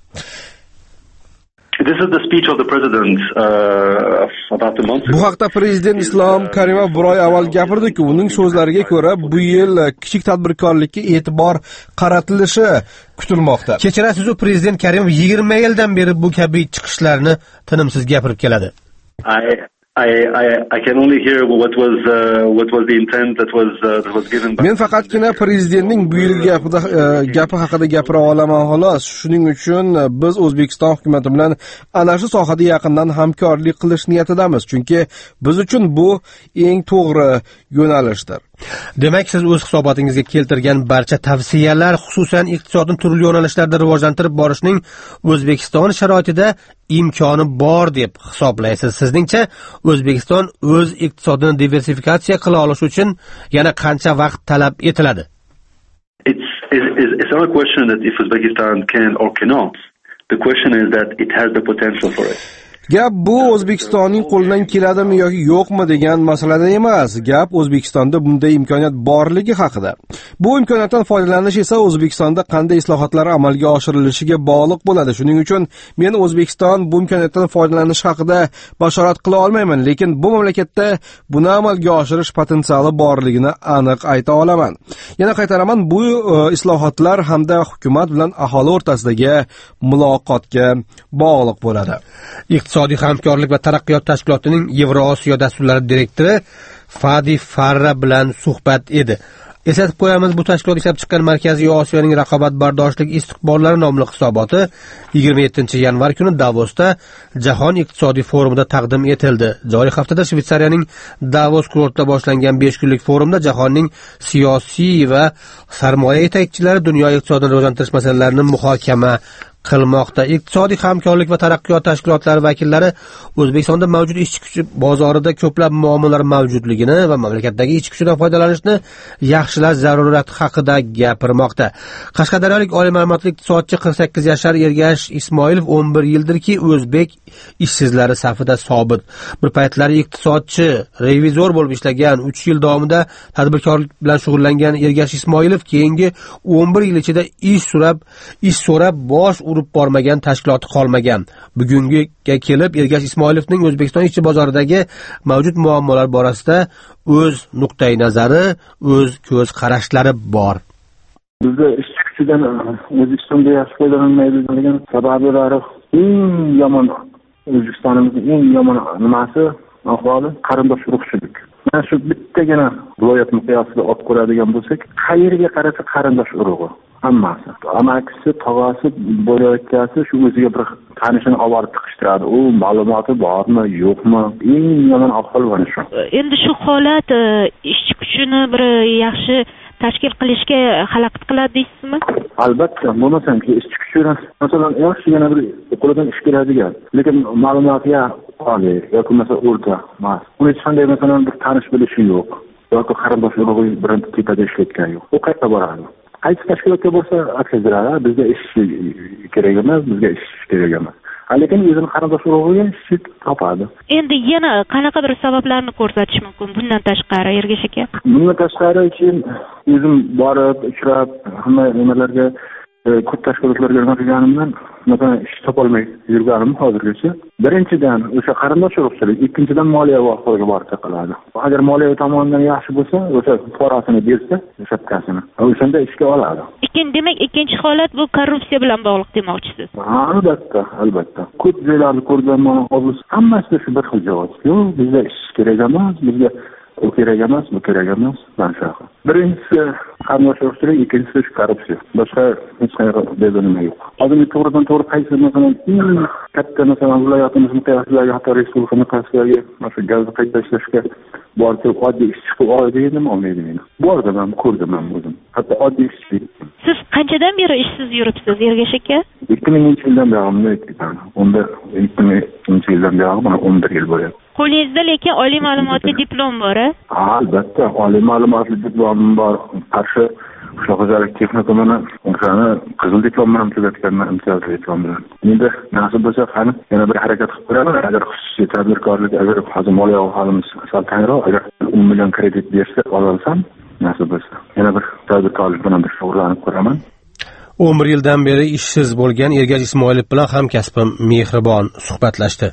This is the speech of the president uh, about a month ago. Bu haqda prezident Islom Karimov bir oy avval gapirdi-ku, uning so'zlariga ko'ra bu yil kichik tadbirkorlikka e'tibor qaratilishi kutilmoqda. Kechirasiz, u prezident Karimov yigirma yildan beri bu kabi chiqishlarni tinimsiz gapirib keladi. I I, I, I can only hear what was uh, what was the intent that was uh, that was given by... Men faqatgina prezidentning bu yil gapida uh, gapi haqida gapira olaman xolos. Shuning uchun biz O'zbekiston hukumati bilan ana shu sohada yaqindan hamkorlik qilish niyatidamiz, chunki biz uchun bu eng to'g'ri yo'nalishdir. Demak, siz o'z hisobotingizga keltirgan barcha tavsiyalar, xususan iqtisodni turli yo'nalishlarda rivojlantirib borishning O'zbekiston sharoitida imkoni bor deb hisoblaysiz. Sizningcha O'zbekiston o'z iqtisodini diversifikatsiya qila olishi uchun yana qancha vaqt talab etiladi? It's, it's, it's not a question that if Uzbekistan can or cannot. The question is that it has the potential for it. Gap bu O'zbekistonning qo'lidan keladimi yoki yo'qmi degan masalada emas. Gap O'zbekistonda bunday imkoniyat borligi haqida. Bu imkoniyatdan foydalanish esa O'zbekistonda qanday islohotlar amalga oshirilishiga bog'liq bo'ladi. Shuning uchun men O'zbekiston bu imkoniyatdan foydalanish haqida bashorat qila olmayman, lekin bu mamlakatda buni amalga oshirish potensiali borligini aniq ayta olaman. Yana qaytaraman, bu uh, islohotlar hamda hukumat bilan aholi o'rtasidagi muloqotga bog'liq bo'ladi. Iqtisodiy hamkorlik va taraqqiyot tashkilotining Yevrosiyo dasturlari direktori Fadi Farra bilan suhbat edi. Eslatib qo'yamiz, bu tashkilot ishlab chiqqan Markaziy Osiyoning raqobatbardoshlik istiqbollari nomli hisoboti yigirma yettinchi yanvar kuni Davosda Jahon iqtisodiy forumida taqdim etildi. Joriy haftada Shveysariyaning Davos kurortida boshlangan besh kunlik forumda jahonning siyosiy va sarmoya yetakchilari dunyo iqtisodini rivojlantirish masalalarini muhokama qilmoqda. Iqtisodiy hamkorlik va taraqqiyot tashkilotlari vakillari O'zbekistonda mavjud ishchi kuchi bozorida ko'plab muammolar mavjudligini va mamlakatdagi ishchi kuchidan foydalanishni yaxshilash zarurati haqida gapirmoqda. Qashqadaryolik oliy ma'lumotli iqtisodchi qirq sakkiz yashar Ergash Ismoilov o'n bir yildirki o'zbek ishsizlari safida sobit. Bir paytlari iqtisodchi, revizor bo'lib ishlagan, uch yil davomida tadbirkorlik bilan shug'ullangan Ergash Ismoilov keyingi o'n bir yil ichida ish so'rab, ish so'rab bosh urib bormagan tashkiloti qolmagan. Bugunga kelib Ergash Ismoilovning O'zbekiston ishchi bozoridagi mavjud muammolar borasida o'z nuqtai nazari, o'z ko'z qarashlari bor. Bizda ishchi kuchidan O'zbekistonda yaxshi foydalanmaydigan sabablari eng yomon, O'zbekistonimizning eng yomon nimasi, ahvoli qarindosh urug'chilik. Mana shu bittagina viloyat miqyosida olib ko'radigan bo'lsak, qayerga qarasa qarindosh urug'i. hammasi. Amakisi, tog'asi, bo'layotgasi shu o'ziga bir tanishini olib borib tiqishtiradi. U ma'lumoti bormi, yo'qmi? Eng yomon ahvol mana shu. Endi shu holat ishchi kuchini bir yaxshi tashkil qilishga xalaqit qiladi deysizmi? Albatta, bo'lmasam-ki ishchi kuchini masalan yaxshigina bir qo'lidan ish keladigan, lekin ma'lumoti oliy yoki masalan o'rta emas. Uni hech qanday masalan bir tanish bilishi yo'q yoki qarindosh urug'i bilan tepada ishlayotgan yo'q. U qayerga boradi? Qaysi tashkilotga bo'lsa aksiyalari bizga ish kerak emas, bizga ish kerak emas. Lekin o'zini qarindosh urug'iga ish topadi. Endi yana qanaqa bir sabablarni ko'rsatish mumkin bundan tashqari Ergash aka? Bundan tashqari keyin o'zim borib, uchrab, hamma nimalarga ko'p tashkilotlarga nima qilganimdan, masalan, ish topolmay yurganim hozirgacha. Birinchidan o'sha qarindosh urug'chilik, ikkinchidan moliya voqeaga borib taqaladi. Agar moliya tomonidan yaxshi bo'lsa, o'sha forasini bersa, shapkasini, o'shanda ishga oladi. Ikkinchi demak, ikkinchi holat bu korrupsiya bilan bog'liq demoqchisiz. Albatta, albatta. Ko'p joylarni ko'rganman, hozir hammasida shu bir xil javob. Yo'q, bizga ish kerak emas, bizga u kerak emas, bu kerak emas, mana shunaqa. Birinchisi qarindosh urug'chilik, ikkinchisi shu korrupsiya. Boshqa hech qanaqa bezonima yo'q. Hozir to'g'ridan to'g'ri qaysi masalan eng katta masalan viloyatimiz miqyosidagi hatto respublika miqyosidagi masalan gazni qayta ishlashga borib oddiy ishchi qilib oladi dedim, olmaydi meni. Bordim ham, ko'rdim ham o'zim. Hatto oddiy ishchi. Siz qanchadan beri ishsiz yuribsiz, Ergash aka? ikki minginchi yildan beri, unda ikki minginchi yildan beri mana o'n bir yil bo'lyapti. Qo'lingizda lekin oliy ma'lumotli diplom bor-a? Albatta, oliy ma'lumotli diplomim bor. Qarshi qishloq xo'jalik texnikumini o'shani qizil diplom bilan tugatganman, imtiyozli diplom bilan. Endi nasib bo'lsa, qani yana bir harakat qilib ko'raman. Agar xususiy tadbirkorlik, agar hozir moliya holimiz sal tayinroq, agar o'n million kredit bersa olsam, nasib bo'lsa, yana bir tadbirkorlik bilan bir shug'ullanib ko'raman. o'n bir yildan beri ishsiz bo'lgan Ergash Ismoilov bilan hamkasbim Mehribon suhbatlashdi.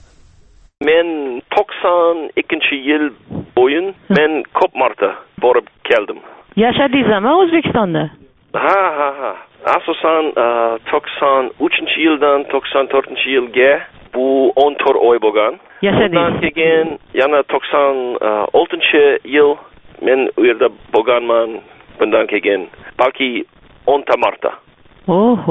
Men to'qson ikkinchi yil bo'yin men ko'p marta borib keldim. Yashadingizmi O'zbekistonda? Ha, ha, ha. Asosan to'qson uchinchi yildan to'qson to'rtinchi yilga bu o'n to'rt oy bo'lgan. Yashadingiz. Undan keyin yana to'qson oltinchi yil men u yerda bo'lganman. Bundan keyin balki o'nta marta. Oho,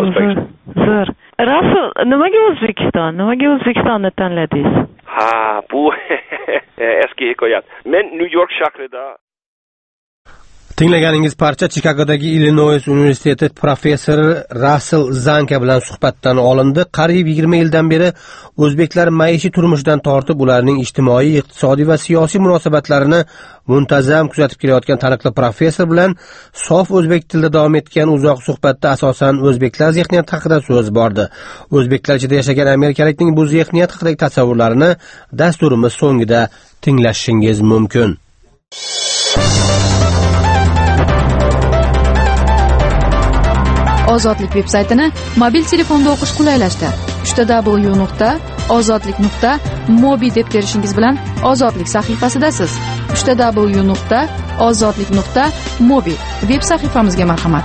zo'r. Rasul, nimaga O'zbekiston? Nimaga O'zbekistonni tanladingiz? Ha, bu eski hikoyat. Men New York shahrida Tinglaganingiz parcha Chikagodagi Illinois universiteti professori Rasul Zanka bilan suhbatdan olindi. Qariyb yigirma yildan beri o'zbeklar maishiy turmushidan tortib ularning ijtimoiy, iqtisodiy va siyosiy munosabatlarini muntazam kuzatib kelayotgan taniqli professor bilan sof o'zbek tilida davom etgan uzoq suhbatda asosan o'zbeklar zehniyati haqida so'z bordi. O'zbeklar ichida yashagan amerikalikning bu zehniyat haqidagi tasavvurlarini dasturimiz so'ngida tinglashingiz mumkin. Ozodlik veb-saytini mobil telefonda o'qish qulaylashdi. w w w nuqta ozodlik nuqta mobi deb terishingiz bilan Ozodlik sahifasidasiz. w w w nuqta ozodlik nuqta mobi veb sahifamizga marhamat.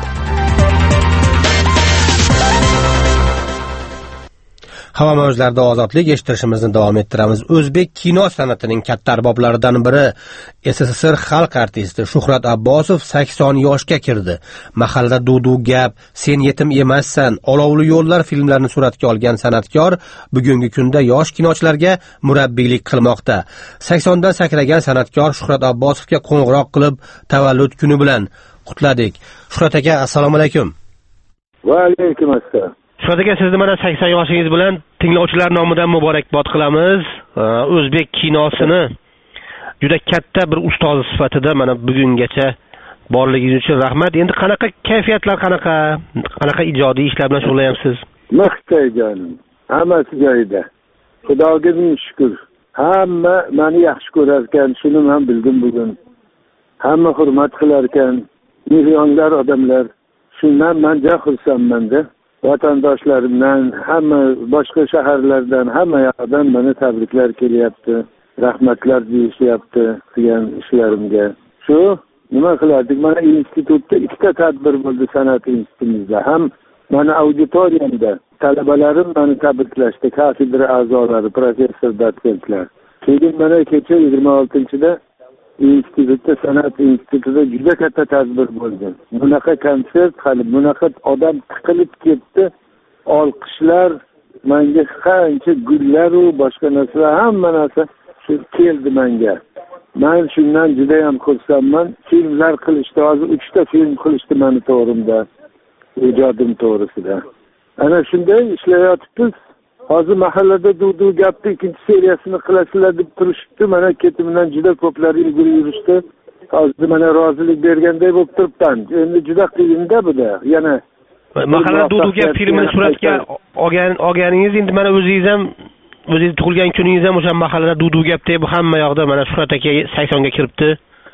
Havo mavjlarida ozodlik eshittirishimizni davom ettiramiz. O'zbek kino san'atining katta arboblaridan biri S S S R xalq artisti Shuhrat Abbosov sakson yoshga kirdi. Mahalla duv-duv gap, Sen yetim emassan, Olovli yo'llar filmlarini suratga olgan san'atkor bugungi kunda yosh kinochilarga murabbiylik qilmoqda. saksondan sakragan san'atkor Shuhrat Abbosovga qo'ng'iroq qilib tavallud kuni bilan qutladik. Shuhrat aka, assalomu alaykum. Va alaykum assalom. Shuhrat aka, sizni mana sakson yoshingiz bilan tinglovchilar nomidan muborakbod qilamiz. O'zbek kinosini juda katta bir ustoz sifatida mana bugungacha borligingiz uchun rahmat. Endi qanaqa kayfiyatlar, qanaqa qanaqa ijodiy ishlar bilan shug'ullanasiz? Maqtay jonim. Hammasi joyida. Xudoga ming shukr. Hamma meni yaxshi ko'rar ekan, shuni ham bildim bugun. Hamma hurmat qilar ekan, millionlar odamlar. Shundan men juda xursandman-da. Vatandoshlarimdan, hamma boshqa shaharlardan, hamma yoqdan meni tabriklar kelyapti, rahmatlar deyishyapti degan ishlarimga. Shu nima qilardik? Mana institutda ikkita tadbir bo'ldi san'at institutimizda. Ham mana auditoriyamda talabalarim meni tabriklashdi, kafedra a'zolari, professor, dotsentlar. Keyin mana kecha yigirma oltinchida instituti, san'at institutida juda katta tadbir bo'ldi. Bunaqa konsert, hali bunaqa odam tiqilib ketdi. Olqishlar, menga qancha gullar va boshqa narsalar, hamma narsa shu keldi menga. Men shundan juda ham xursandman. Filmlar qilishdi, hozir uchta film qilishdi meni to'g'rimda, ijodim to'g'risida. Ana shunday ishlayotibmiz. Hozir mahallada Dudu gapni ikkinchi seriyasini qilasizlar deb turishibdi. Mana ketimdan juda ko'plar ilgari yurishdi. Hozir mana rozilik berganday bo'lib turibman. Endi juda qiyin-da buda. Yana mahalla Duduga filmni suratga olgan olganingiz, endi mana o'zingiz ham o'zingiz tug'ilgan kuningiz ham o'sha mahallada Dudu gapdek bu hamma yoqda mana Shuhrat aka saksonga kiribdi.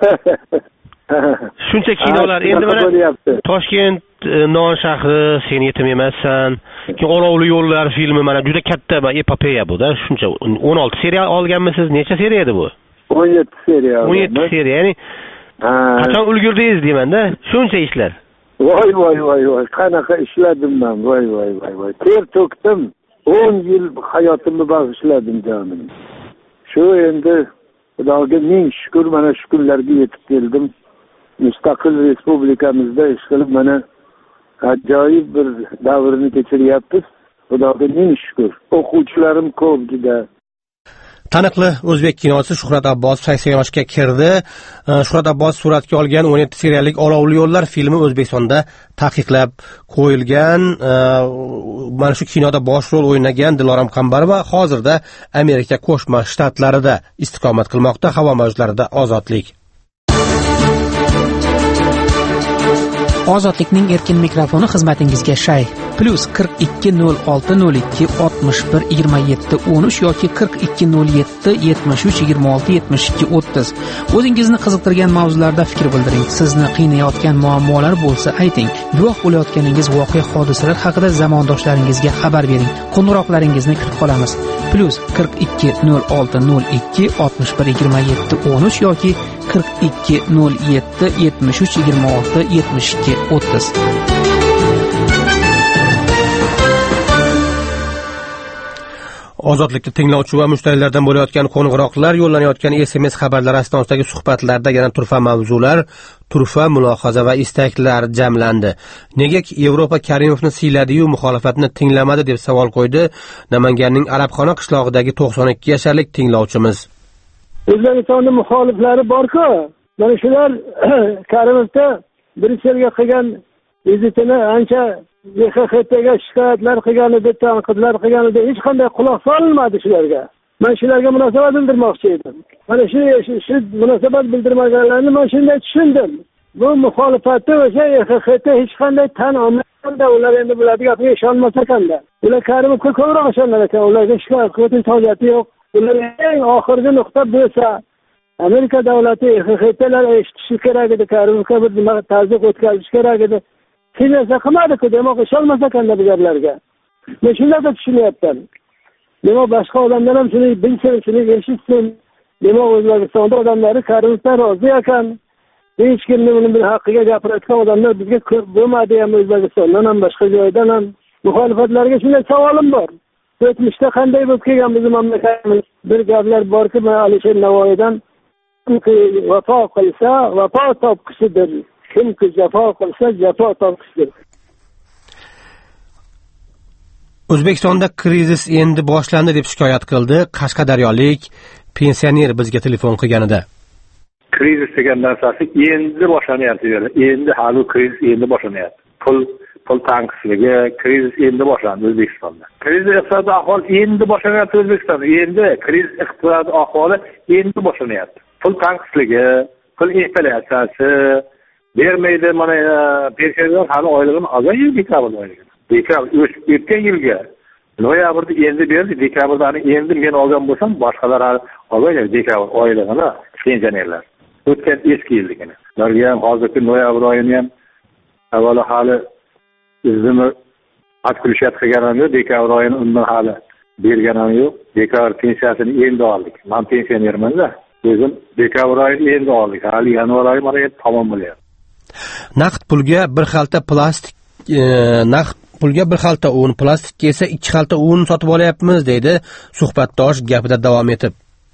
Shuncha kinolar endi mana Toshkent non shahri, sen yetim emassan, Olovli yo'llar filmi mana juda katta epopeya bu-da. Shuncha o'n olti seriya olganmisiz? Necha seriya edi bu? o'n yetti seriya. o'n yetti seriya. Ya'ni qachon ulgurdingiz deyman-da, shuncha ishlar. Voy voy voy voy, qanaqa ishladim men. Voy voy voy voy. Ter to'kdim. o'n yil hayotimni bag'ishladim jonim. Shu endi Xudoga ming shukr, mana shu kunlarga yetib keldim. Mustaqil respublikamizda ish qilib mana ajoyib bir davrni kechiryapmiz. Xudoga ming shukr. O'quvchilarim ko'p juda. Taniqli o'zbek kinosi Shuhrat Abbosov sakson yoshga kirdi. Shuhrat Abbosov suratga olgan o'n yetti seriyalik Olovli yo'llar filmi O'zbekistonda taqiqlab qo'yilgan. Mana shu kinoda bosh rol o'ynagan Dilorom Qambarova hozirda Amerika Qo'shma Shtatlarida istiqomat qilmoqda, havo mavjlarida ozodlik. Ozodlikning erkin mikrofoni xizmatingizga shay. Plus qirq ikki nol olti nol ikki oltmish bir yigirma yetti o'n uch yoki qirq ikki nol yetti yetmish uch yigirma olti yetmish ikki o'ttiz. O'zingizni qiziqtirgan mavzularda fikr bildiring. Sizni qiynayotgan muammolar bo'lsa ayting. Guvoh bo'layotganingiz voqea hodisalar haqida zamondoshlaringizga xabar bering. Qo'ng'iroqlaringizni kutib qolamiz. Plus qirq ikki nol olti nol ikki oltmish bir yigirma yetti o'n uch yoki qirq ikki nol yetti yetmish uch yigirma olti yetmish ikki o'ttiz. Ozodlikni tinglovchi va mushtarilardan bo'layotgan qo'ng'iroqlar, yo'llanayotgan S M S xabarlar asnosidagi suhbatlarda yana turfa mavzular, turfa mulohaza va istaklar jamlandi. Nega Yevropa Karimovni siyladi-yu muxolifatni tinglamadi deb savol qo'ydi Namanganning Arabxona qishlog'idagi to'qson ikki yasharlik tinglovchimiz. O'zbekistonning muxoliflari bor-ku, mana shular Karimovda Bryusselga qilgan vizitini ancha Y X X Tga shikoyatlar qilgan edi, tanqidlar qilgan edi, hech qanday quloq solinmadi shularga. Men shularga munosabat bildirmoqchi edim. Mana shu shu munosabat bildirmaganlarni men shunday tushundim. Bu muxolifatni o'sha Y X X T hech qanday tan olmaganda, ular endi bularga gapiga ishonmas ekanda. Ular Karimovga ko'proq ishonar ekan, ularga shikoyat qilishning hojati yo'q. Ular eng oxirgi nuqta bo'lsa, Amerika davlati Y X X Tlar eshitishi kerak edi, Karimovga bir nima tazyiq o'tkazish kerak edi. Kimsa qilmadi-ku, demak ishonmas ekanda bu gaplarga. Men shunday deb tushunyapman. Demak boshqa odamlar ham shuni bilsin, shuni eshitsin. Demak O'zbekistonda odamlari Karimovdan rozi ekan. Hech kimni buni bir haqqiga gapirayotgan odamlar bizga ko'p bo'lmadi ham, O'zbekistondan ham boshqa joydan ham. Muxolifatlarga shunday savolim bor. O'tmishda qanday bo'lib kelgan bizning mamlakatimiz? Bir gaplar borki, men Alisher Navoiydan kimki vafo qilsa, vafo topqusidir. Kimki jafo qilsa, jafo topqusidir. O'zbekistonda krizis endi boshlandi deb shikoyat qildi Qashqadaryolik pensioner bizga telefon qilganida. Krizis degan narsasi endi boshlanyapti. Endi hali krizis endi boshlanyapti. Pul pul tanqisligi, krizis endi boshlandi O'zbekistonda. Krizis iqtisodiy ahvol endi boshlanyapti O'zbekistonda. Endi krizis iqtisodiy ahvoli endi boshlanyapti. Pul tanqisligi, pul inflyatsiyasi bermaydi. Mana pensionerlar hali oyligini olgan dekabr oyligini. Dekabr o'tgan yilga noyabrda endi berdi, dekabrda endi men olgan bo'lsam, boshqalar hali olgan dekabr oyligini pensionerlar. O'tgan eski yilligini. Ularga ham hozirgi noyabr oyini ham avvalo hali izini atkulishat qilganim yo'q, dekabr oyini undan hali berganim yo'q. Dekabr pensiyasini endi oldik. Men pensionerman-da. O'zim dekabr oyini endi oldik. Hali yanvar oyi mana endi tamom bo'lyapti. Naqd pulga bir xalta plastik e, naqd pulga bir xalta un, plastikka esa ikki xalta un sotib olyapmiz, deydi suhbatdosh gapida davom etib.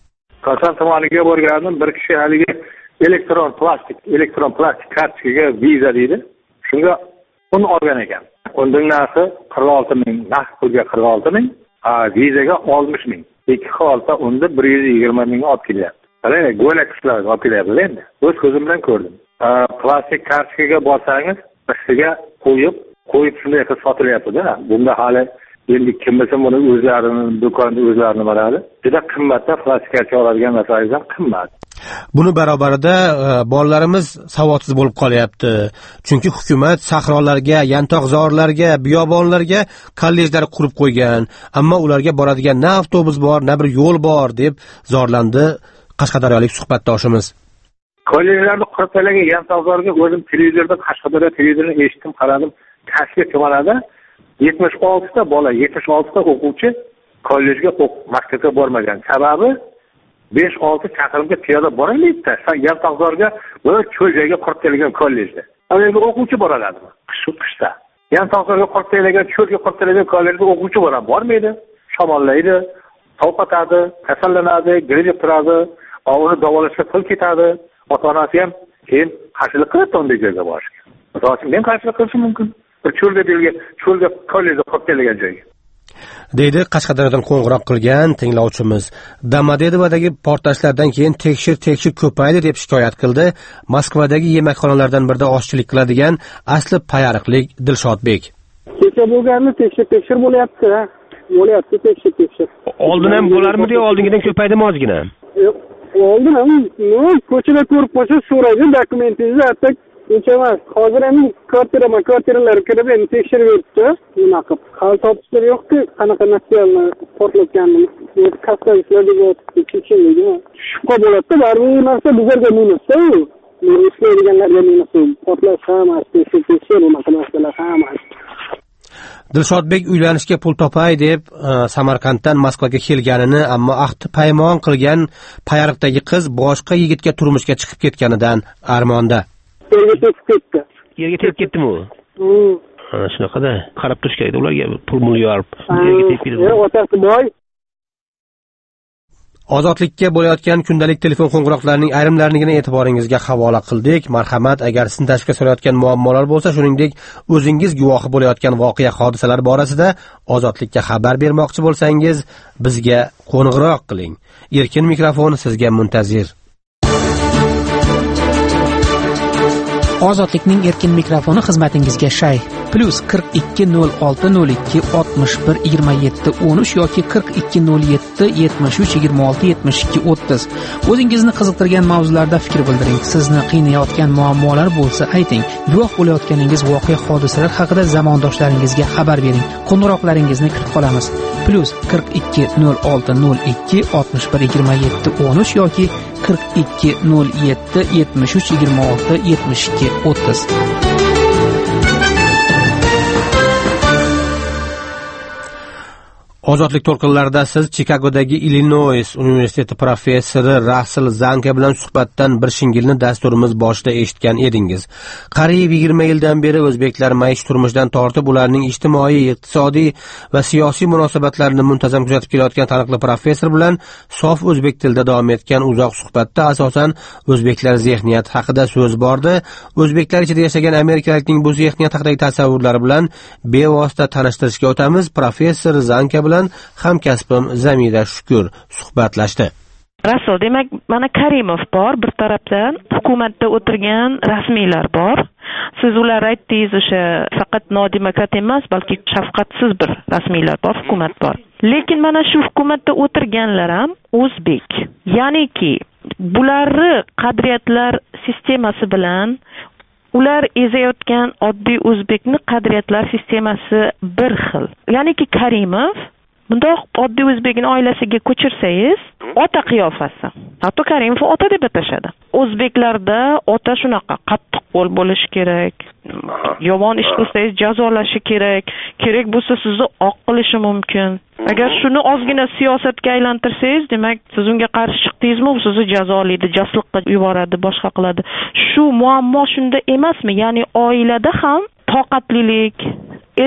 Koson tumaniga borgandim, bir kishi haligi elektron plastik, elektron plastik kartochkaga viza deydi. Shunga uni olgan ekan. Undan narxi qirq olti ming, naqd pulga qirq olti ming, a vizaga oltmish ming. Ikki holda unda bir yuz yigirma ming olib kelyapti. Qarang, go'lak qishlar olib kelyapti endi. O'z ko'zim bilan ko'rdim. Plastik kartochkaga borsangiz, ustiga qo'yib, qo'yib shunday qilib sotilyapti-da. Bunda hali endi kim bilsa buni o'zlarini do'konda o'zlarini beradi. Juda qimmatda plastik kartochka oladigan narsalar qimmat. Buni barobarida bolalarimiz savodsiz bo'lib qolyapti. Chunki hukumat sahrolarga, yantoqzorlarga, biyobonlarga kollejlar qurib qo'ygan, ammo ularga boradigan na avtobus bor, na bir yo'l bor deb zorlandi qashqadaryolik suhbatdoshimiz. Kollejlarni qurib qo'ygan yantoqzorga o'zim televizorda Qashqadaryo televizorini eshitdim, qaradim. Kashfi tumanida yetmish olti ta bola, yetmish olti ta o'quvchi kollejga maktabga bormagan. Sababi besh olti chaqirimga piyoda borolmaydi-da. Yantoqzorga va cho'lga qurib qo'yilgan kollejda. Avvalgi o'quvchi boraladimi? Shu qishda. Yantoqzorga qurib qo'yilgan, cho'lga qurib qo'yilgan kollejga o'quvchi boradi, bormaydi. Shamollaydi, sovqatadi, kasallanadi, grip turadi, og'riq davolashga pul ketadi. Ota-onasi ham keyin qarshilik qiladi unday joyga borishga. Masalan, men qarshilik qilishim mumkin. Bir cho'lga belga, cho'lga kollejga qurib qo'yilgan joyga. deydi Qashqadaryodan qo'ng'iroq qilgan tinglovchimiz. Domodedovodagi portlashlardan keyin tekshir tekshir ko'paydi deb shikoyat qildi Moskvadagi yemakxonalardan birida oshchilik qiladigan asli payariqlik Dilshodbek. Kecha bo'lganmi tekshir tekshir bo'lyapti. Bo'lyapti tekshir tekshir. Oldin ham bo'larmidi yo oldingidan ko'paydimi ozgina? Yo'q, oldin ham ko'chada ko'rib qolsa so'raydi, dokumentingizni hatta Unchamas, hozir ham kvartirama, kvartiralar kirib endi tekshirib yuribdi. Nima qilib? Hali topishlar yo'q-ku, qanaqa materialni portlatganini. O'zi kastavishlarga o'tib ketishligimi? Shubha bo'ladi-da, baribir bu narsa bizlarga minus-da. Ishlaydiganlarga minus. Portlash hammasi, tekshir, unaqa narsalar hammasi. Dilshodbek uylanishga pul topay deb Samarqanddan Moskvaga kelganini, ammo ahdi paymon qilgan payariqdagi qiz boshqa yigitga turmushga chiqib ketganidan armonda. Yerga tepib ketdi. Yerga tepib ketdimi u? Ha, shunaqada. Qarab turish kerak ularga pul mul yorib. Yerga tepib ketdi. Otasi boy. Ozodlikka bo'layotgan kundalik telefon qo'ng'iroqlarining ayrimlarini e'tiboringizga havola qildik. Marhamat, agar sizni tashkil qilayotgan muammolar bo'lsa, shuningdek o'zingiz guvohi bo'layotgan voqea hodisalar borasida ozodlikka xabar bermoqchi bo'lsangiz, bizga qo'ng'iroq qiling. Erkin mikrofon sizga muntazir. Ozodlikning erkin mikrofoni xizmatingizga shay. Plus qirq ikki nol olti nol ikki oltmish bir yigirma yetti o'n uch yoki qirq ikki nol yetti yetmish uch yigirma olti yetmish ikki o'ttiz. O'zingizni qiziqtirgan mavzularda fikr bildiring. Sizni qiynayotgan muammolar bo'lsa ayting. Guvoh bo'layotganingiz voqea hodisalar haqida zamondoshlaringizga xabar bering. Qo'ng'iroqlaringizni kutib qolamiz. Plus qirq ikki nol olti nol ikki oltmish bir yigirma yetti o'n uch yoki qirq ikki nol yetti yetmish uch yigirma olti yetmish ikki o'ttiz. Ozodlik to'lqinlarida siz Chikagodagi Illinois universiteti professori Russell Zanka bilan suhbatdan bir shingilni dasturimiz boshida eshitgan edingiz. Qariyb yigirma yildan beri o'zbeklar maishiy turmushdan tortib ularning ijtimoiy, iqtisodiy va siyosiy munosabatlarini muntazam kuzatib kelayotgan taniqli professor bilan sof o'zbek tilida davom etgan uzoq suhbatda asosan o'zbeklar zehniyati haqida so'z bordi. O'zbeklar ichida yashagan amerikalikning bu zehniyat haqidagi tasavvurlari bilan bevosita tanishtirishga o'tamiz. Professor Zanka bilan hamkasbim Zamira Shukur suhbatlashdi. Rasul, demak, mana Karimov bor, bir tarafdan hukumatda o'tirgan rasmiylar bor. Siz ular aytdingiz, o'sha faqat nodemokrat emas, balki shafqatsiz bir rasmiylar bor, hukumat bor. Lekin mana shu hukumatda o'tirganlar ham o'zbek. Ya'niki, bularni qadriyatlar sistemasi bilan ular ezayotgan oddiy o'zbekni qadriyatlar sistemasi bir xil. Ya'niki Karimov bundoq oddiy o'zbekning oilasiga ko'chirsangiz, ota qiyofasi. Hatto Karimov ota deb atashadi. O'zbeklarda ota shunaqa qattiq qo'l bo'lishi kerak. Yomon ish qilsangiz jazolashi kerak. Kerak bo'lsa sizni oq qilishi mumkin. Agar shuni ozgina siyosatga aylantirsangiz, demak, siz unga qarshi chiqdingizmi, u sizni jazolaydi, jasliqqa yuboradi, boshqa qiladi. Shu muammo shunda emasmi? Ya'ni oilada ham toqatlilik,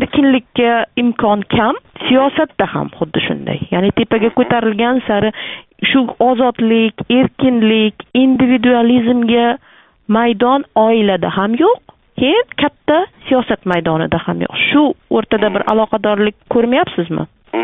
erkinlikka imkon kam, siyosatda ham xuddi shunday. Ya'ni tepaga ko'tarilgan sari shu ozodlik, erkinlik, individualizmga maydon oilada ham yo'q, keyin katta siyosat maydonida ham yo'q. Shu o'rtada bir aloqadorlik ko'rmayapsizmi?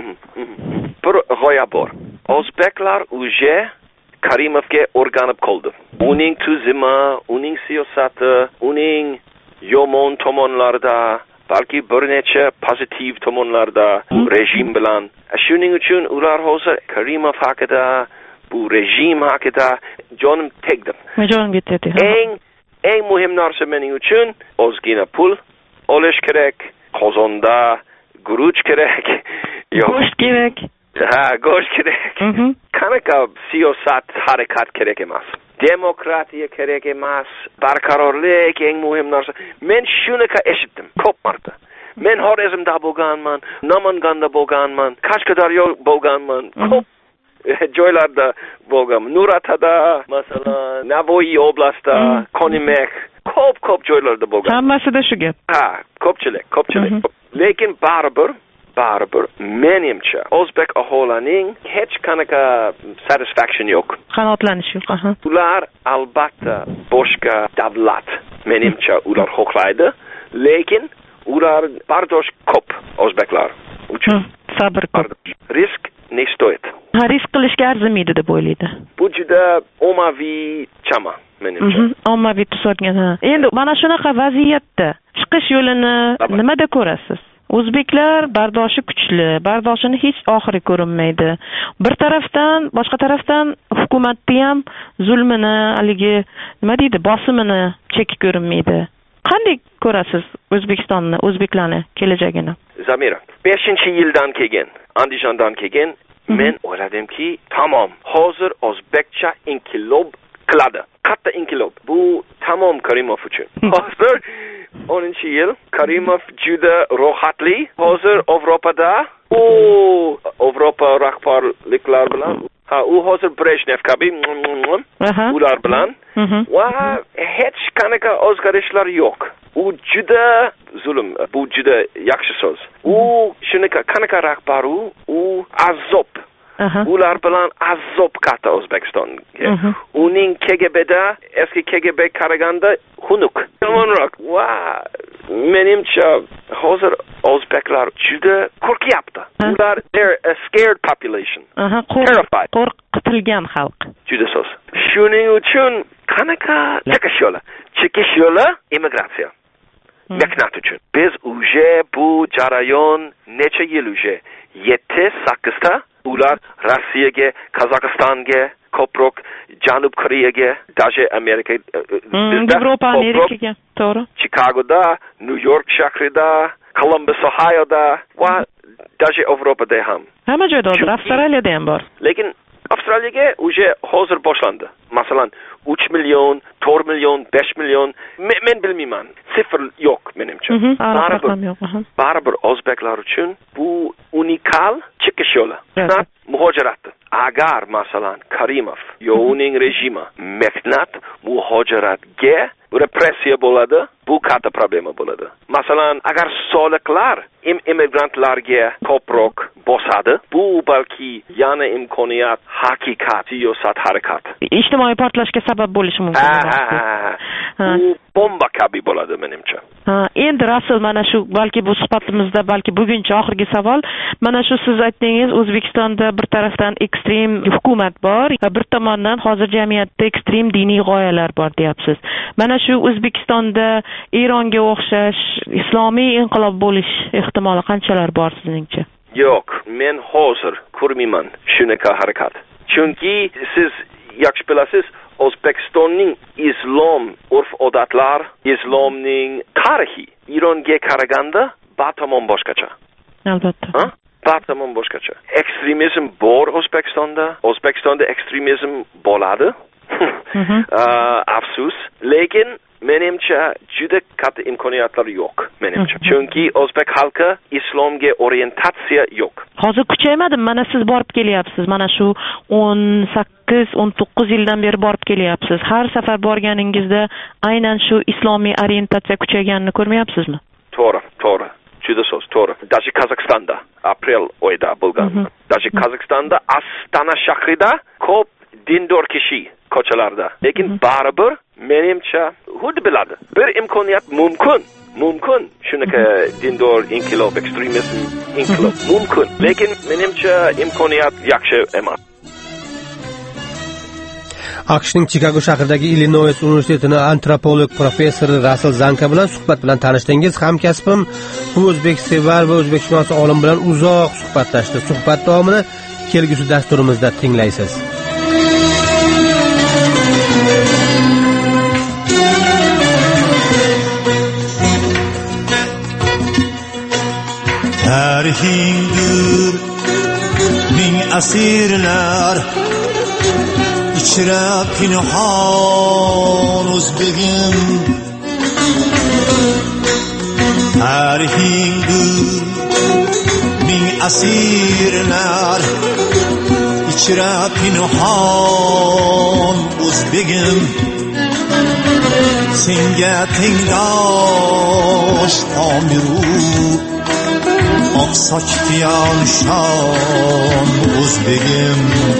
Bir g'oya bor. O'zbeklar uje Karimovga o'rganib qoldi. Uning tuzumi, uning siyosati, uning yomon tomonlarida, balki bir necha pozitiv tomonlarda bu rejim bilan. Shuning uchun ular hozir Karimov haqida, bu rejim haqida jonim tegdi. Jonim ketdi. Eng eng muhim narsa mening uchun ozgina pul olish kerak, qozonda guruch kerak, go'sht kerak. Ha, go'sht kerak. Qanaqa siyosat harakat kerak emas. Demokratiya kerak emas, barqarorlik eng muhim narsa. Men shunaqa eshitdim ko'p marta. Men Xorazmda bo'lganman, Namanganda bo'lganman, Qashqadaryo bo'lganman, ko'p joylarda bo'lganman. Nuratada, masalan, Navoiy oblastida, Konimek, ko'p ko'p joylarda bo'lganman. Hammasida shu gap. Ha, ko'pchilik, ko'pchilik. Lekin baribir baribir menimcha o'zbek aholining hech qanaqa satisfaction yo'q. Qanotlanish yo'q. Aha. Ular albatta boshqa davlat menimcha ular xohlaydi, lekin ular bardosh ko'p o'zbeklar uchun. Sabr ko'p. Risk ne stoyt. Ha, risk qilishga arzimaydi deb o'ylaydi. Bu juda ommaviy chama menimcha. Ommaviy tus olgan. Endi mana shunaqa vaziyatda chiqish yo'lini nimada ko'rasiz? O'zbeklar bardoshi kuchli, bardoshini hech oxiri ko'rinmaydi. Bir tarafdan, boshqa tarafdan hukumatning ham zulmini, haligi nima deydi, bosimini chekib ko'rinmaydi. Qanday ko'rasiz O'zbekistonni, o'zbeklarni kelajagini? Zamira, beshinchi yildan keyin, Andijondan keyin men o'yladimki, tamom, hozir o'zbekcha inqilob qiladi. Katta inqilob. Bu tamom Karimov uchun. Hozir o'ninchi yil Karimov juda rohatli. Hozir Yevropada u Yevropa rahbarliklar bilan, ha, u hozir Brezhnev kabi ular bilan va hech qanaqa o'zgarishlar yo'q. U juda zulm, bu juda yaxshi so'z. U shunaqa qanaqa rahbar u, u azob. Ular bilan azob qatdi O'zbekistonga. Uning K G B'da, eski K G B qaraganda xunuk. Yomonroq. Va menimcha hozir o'zbeklar juda qo'rqyapti. Ular they're a scared population. Terrified. Qo'rqitilgan xalq. Juda so'z. Shuning uchun qanaqa chiqish yo'li? Chiqish yo'li immigratsiya. Mehnat uchun. Biz uje bu jarayon necha yil uje? yetti sakkiz ta ular Rossiyaga, Qozog'istonga, ko'proq Janub Koreyaga, даже Amerika, Yevropa, Amerikaga, to'g'ri. Chicagoda, New York shahrida, Columbus, Ohioda va даже Yevropada ham. Hamma joyda hozir, Avstraliyada ham bor. Lekin Avstraliyaga uje hozir boshlandi. Masalan, uch million, to'rt million, besh million, men, men bilmayman. Sifr yo'q menimcha. Baribir, baribir o'zbeklar uchun bu unikal chiqish yo'li. Mehnat, muhojirat. Agar masalan Karimov yo uning rejimi mehnat, muhojiratga repressiya bo'ladi, bu katta problema bo'ladi. Masalan, agar soliqlar immigrantlarga ko'proq bosadi, bu balki yana imkoniyat, haqiqat, siyosat harakat. Ijtimoiy portlashga sabab bo'lishi mumkin. Bu bomba kabi bo'ladi menimcha. Ha, endi Rasul, mana shu balki bu suhbatimizda, balki buguncha oxirgi savol, mana shu siz aytdingiz, O'zbekistonda bir tarafdan ekstrem hukumat bor, bir tomondan hozir jamiyatda ekstrem diniy g'oyalar bor deyapsiz. Mana shu O'zbekistonda Eronga o'xshash islomiy inqilob bo'lish ehtimoli qanchalar bor sizningcha? Yo'q, men hozir ko'rmayman shunaqa harakat. Chunki siz yaxshi bilasiz, O'zbekistonning islom urf-odatlar, islomning tarixi Eronga qaraganda batamom boshqacha. Albatta. Ha? Batamom boshqacha. Ekstremizm bor O'zbekistonda. O'zbekistonda ekstremizm bo'ladi. uh, afsus, lekin menimcha juda katta imkoniyatlar yo'q menimcha. Chunki o'zbek xalqi islomga orientatsiya yo'q. Hozir kuchaymadimi? Mana siz borib kelyapsiz. Mana shu o'n sakkiz o'n to'qqiz yildan beri borib kelyapsiz. Har safar borganingizda aynan shu islomiy orientatsiya kuchayganini ko'rmayapsizmi? To'g'ri, to'g'ri. Juda so'z, to'g'ri. Даже Qozog'istonda aprel oyida bo'lgan. Даже Qozog'istonda Astana shahrida ko'p dindor kishi ko'chalarda, lekin baribir menimcha xuddi biladi. Bir imkoniyat mumkin. Mumkin shunaqa dindor inqilob, ekstremizm inqilob mumkin, lekin menimcha imkoniyat yaxshi emas. AQShning Chikago shahridagi Illinois universitetining antropolog professori Rassel Zanka bilan suhbat bilan tanishdingiz. Hamkasbim bu o'zbeksevar va o'zbekshunos olim bilan uzoq suhbatlashdi. Suhbat davomini kelgusi dasturimizda tinglaysiz. Tarixingdir ming asirlar ichra pinhon o'zbegim. Tarixingdir ming asirlar ichra pinhon o'zbegim. Senga tengdosh omiru oqsoch qiyonshon o'zbegim.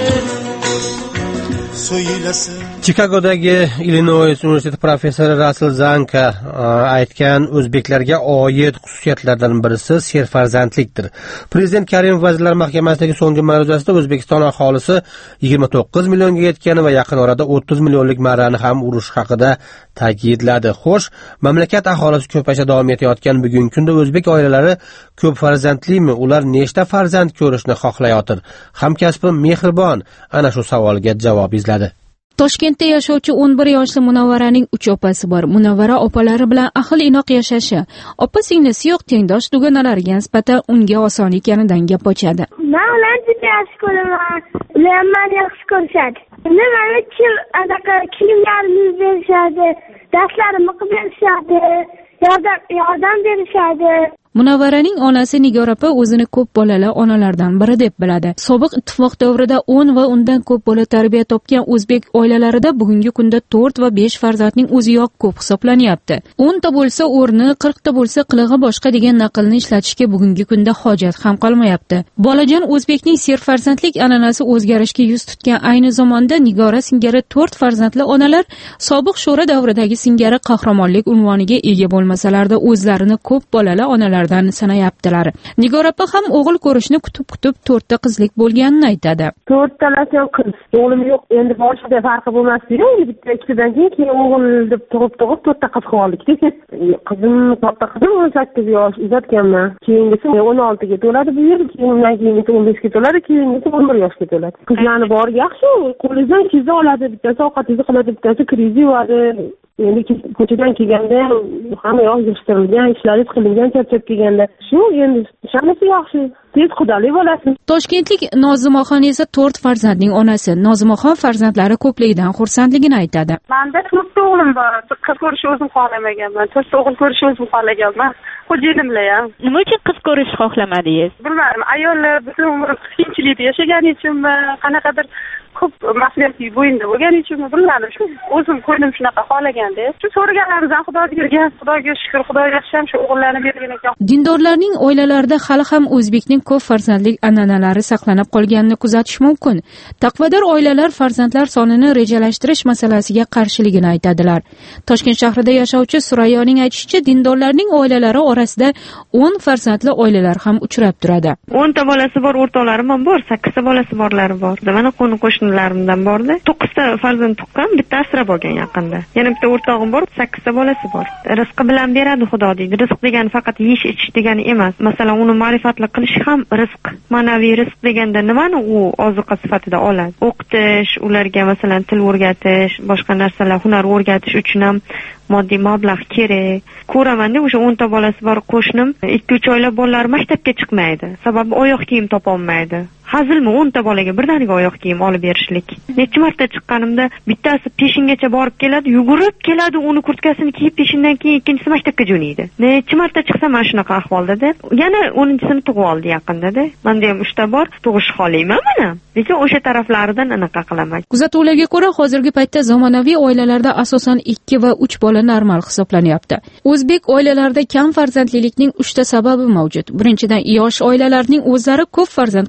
Chikagodagi Illinois universiteti professori Rassel Zanka aytgan o'zbeklarga oid xususiyatlardan birisi serfarzandlikdir. Prezident Karimov Vazirlar Mahkamasidagi so'nggi ma'ruzasida O'zbekiston aholisi yigirma to'qqiz millionga yetgani va yaqin orada o'ttiz millionlik marrani ham urish haqida ta'kidladi. Xo'sh, mamlakat aholisi ko'payishda davom etayotgan bugungi kunda o'zbek oilalari ko'p farzandlimi? Ular nechta farzand ko'rishni xohlayotir? Hamkasbim Mehribon ana shu savolga javob izladi. Toshkentda yashovchi o'n bir yoshli Munavvaraning uch opasi bor. Munavvara opalari bilan ahil-inoq yashashi, opa-singlisi yo'q tengdosh dugonalariga nisbatan unga osonlik yanidan gap ochadi. Men ularni juda yaxshi ko'raman. Ular meni yaxshi ko'rishadi. Nimani kim anaqa kiyimlarimni berishadi, darslarimni qilib berishadi, yordam yordam berishadi. Munavvaraning onasi Nigor opa o'zini ko'p bolali onalardan biri deb biladi. Sobiq ittifoq davrida o'n va undan ko'p bola tarbiya topgan o'zbek oilalarida bugungi kunda to'rt va besh farzandning o'ziyoq ko'p hisoblanyapti. o'nta bo'lsa o'rni, qirqta bo'lsa qilig'i boshqa degan naqlni ishlatishga bugungi kunda hojat ham qolmayapti. Bolajon o'zbekning serfarzandlik an'anasi o'zgarishga yuz tutgan ayni zamonda Nigora singari to'rt farzandli onalar sobiq sho'ra davridagi singari qahramonlik unvoniga ega bo'lmasalarda o'zlarini ko'p bolali onalar sanayaptilar. Nigor opa ham o'g'il ko'rishni kutib-kutib to'rtta qizlik bo'lganini aytadi. To'rtalasi ham qiz. O'g'lim yo'q. Endi boshida farqi bo'lmasdi-yu, bitta ikkitadan keyin keyin o'g'il deb tug'ib-tug'ib to'rtta qiz qildik. Qizim, katta qizim o'n sakkiz yosh uzatganman. Keyingisi o'n oltiga to'ladi bu yil, keyindan keyingisi o'n beshga to'ladi, keyingisi o'n bir yoshga to'ladi. Qizlarni bor yaxshi, qo'lingizdan kiza oladi, bittasi ovqatingizni qiladi, bittasi krizi yuvadi. Endi ko'chadan kelganda hamma yoq yig'ishtirilgan, ishlaringiz qilingan, charchab kelganda shu endi shamasi yaxshi, tez qudali bo'lasiz. Toshkentlik Nozimaxon esa to'rt farzandning onasi. Nozimaxon farzandlari ko'pligidan xursandligini aytadi. Menda to'rtta o'g'lim bor. Qiz ko'rishni o'zim xohlamaganman. To'rtta o'g'il ko'rishni o'zim xohlaganman. Xo'jayinimlar ham. Nima uchun qiz ko'rishni xohlamadingiz? Bilmadim, ayollar butun umr qiyinchilikda yashagani uchunmi, qanaqadir ko'p mas'uliyatli bo'yinda bo'lgani uchunmi bilmadim. Shu o'zim ko'nglim shunaqa xohlaganda. Shu so'raganlarimizdan Xudoga bergan, Xudoga shukr, Xudo yaxshi ham shu o'g'illarni bergan ekan. Dindorlarning oilalarida hali ham o'zbekning ko'p farzandlik an'analari saqlanib qolganini kuzatish mumkin. Taqvodor oilalar farzandlar sonini rejalashtirish masalasiga qarshiligini aytadilar. Toshkent shahrida yashovchi Surayyoning aytishicha, dindorlarning oilalari orasida o'n farzandli oilalar ham uchrab turadi. o'nta bolasi bor, o'rtoqlarim ham bor, sakkizta bolasi borlari bor. Mana qo'ni qo'shnilarimdan bordi. to'qqizta farzand tuqqan, bitta asrab olgan yaqinda. Yana bitta o'rtog'im bor, sakkizta bolasi bor. Rizqi bilan beradi Xudo deydi. Rizq degani faqat yeyish ichish degani emas. Masalan, uni ma'rifatli qilish ham rizq. Ma'naviy rizq deganda nimani u ozuqa sifatida oladi? O'qitish, ularga masalan til o'rgatish, boshqa narsalar, hunar o'rgatish uchun ham moddiy mablag' kerak. Ko'raman-da, o'sha o'nta bolasi bor qo'shnim, ikki uch oylab bolalar maktabga chiqmaydi. Sababi oyoq kiyim topolmaydi. Hazilmi o'nta bolaga birdaniga oyoq kiyim olib berishlik. Necha marta chiqqanimda bittasi peshingacha borib keladi, yugurib keladi, uni kurtkasini kiyib peshindan keyin ikkinchisi maktabga jo'naydi. Necha marta chiqsa mana shunaqa ahvolda-da. Yana o'ninchi tug'ib oldi yaqinda-da. Menda ham uchta bor, tug'ish xohlayman mana. Lekin o'sha taraflaridan anaqa qilaman. Kuzatuvlarga ko'ra, hozirgi paytda zamonaviy oilalarda asosan ikki va uch bola normal hisoblanyapti. O'zbek oilalarida kam farzandlilikning uchta sababi mavjud. Birinchidan, yosh oilalarning o'zlari ko'p farzand ko'rishni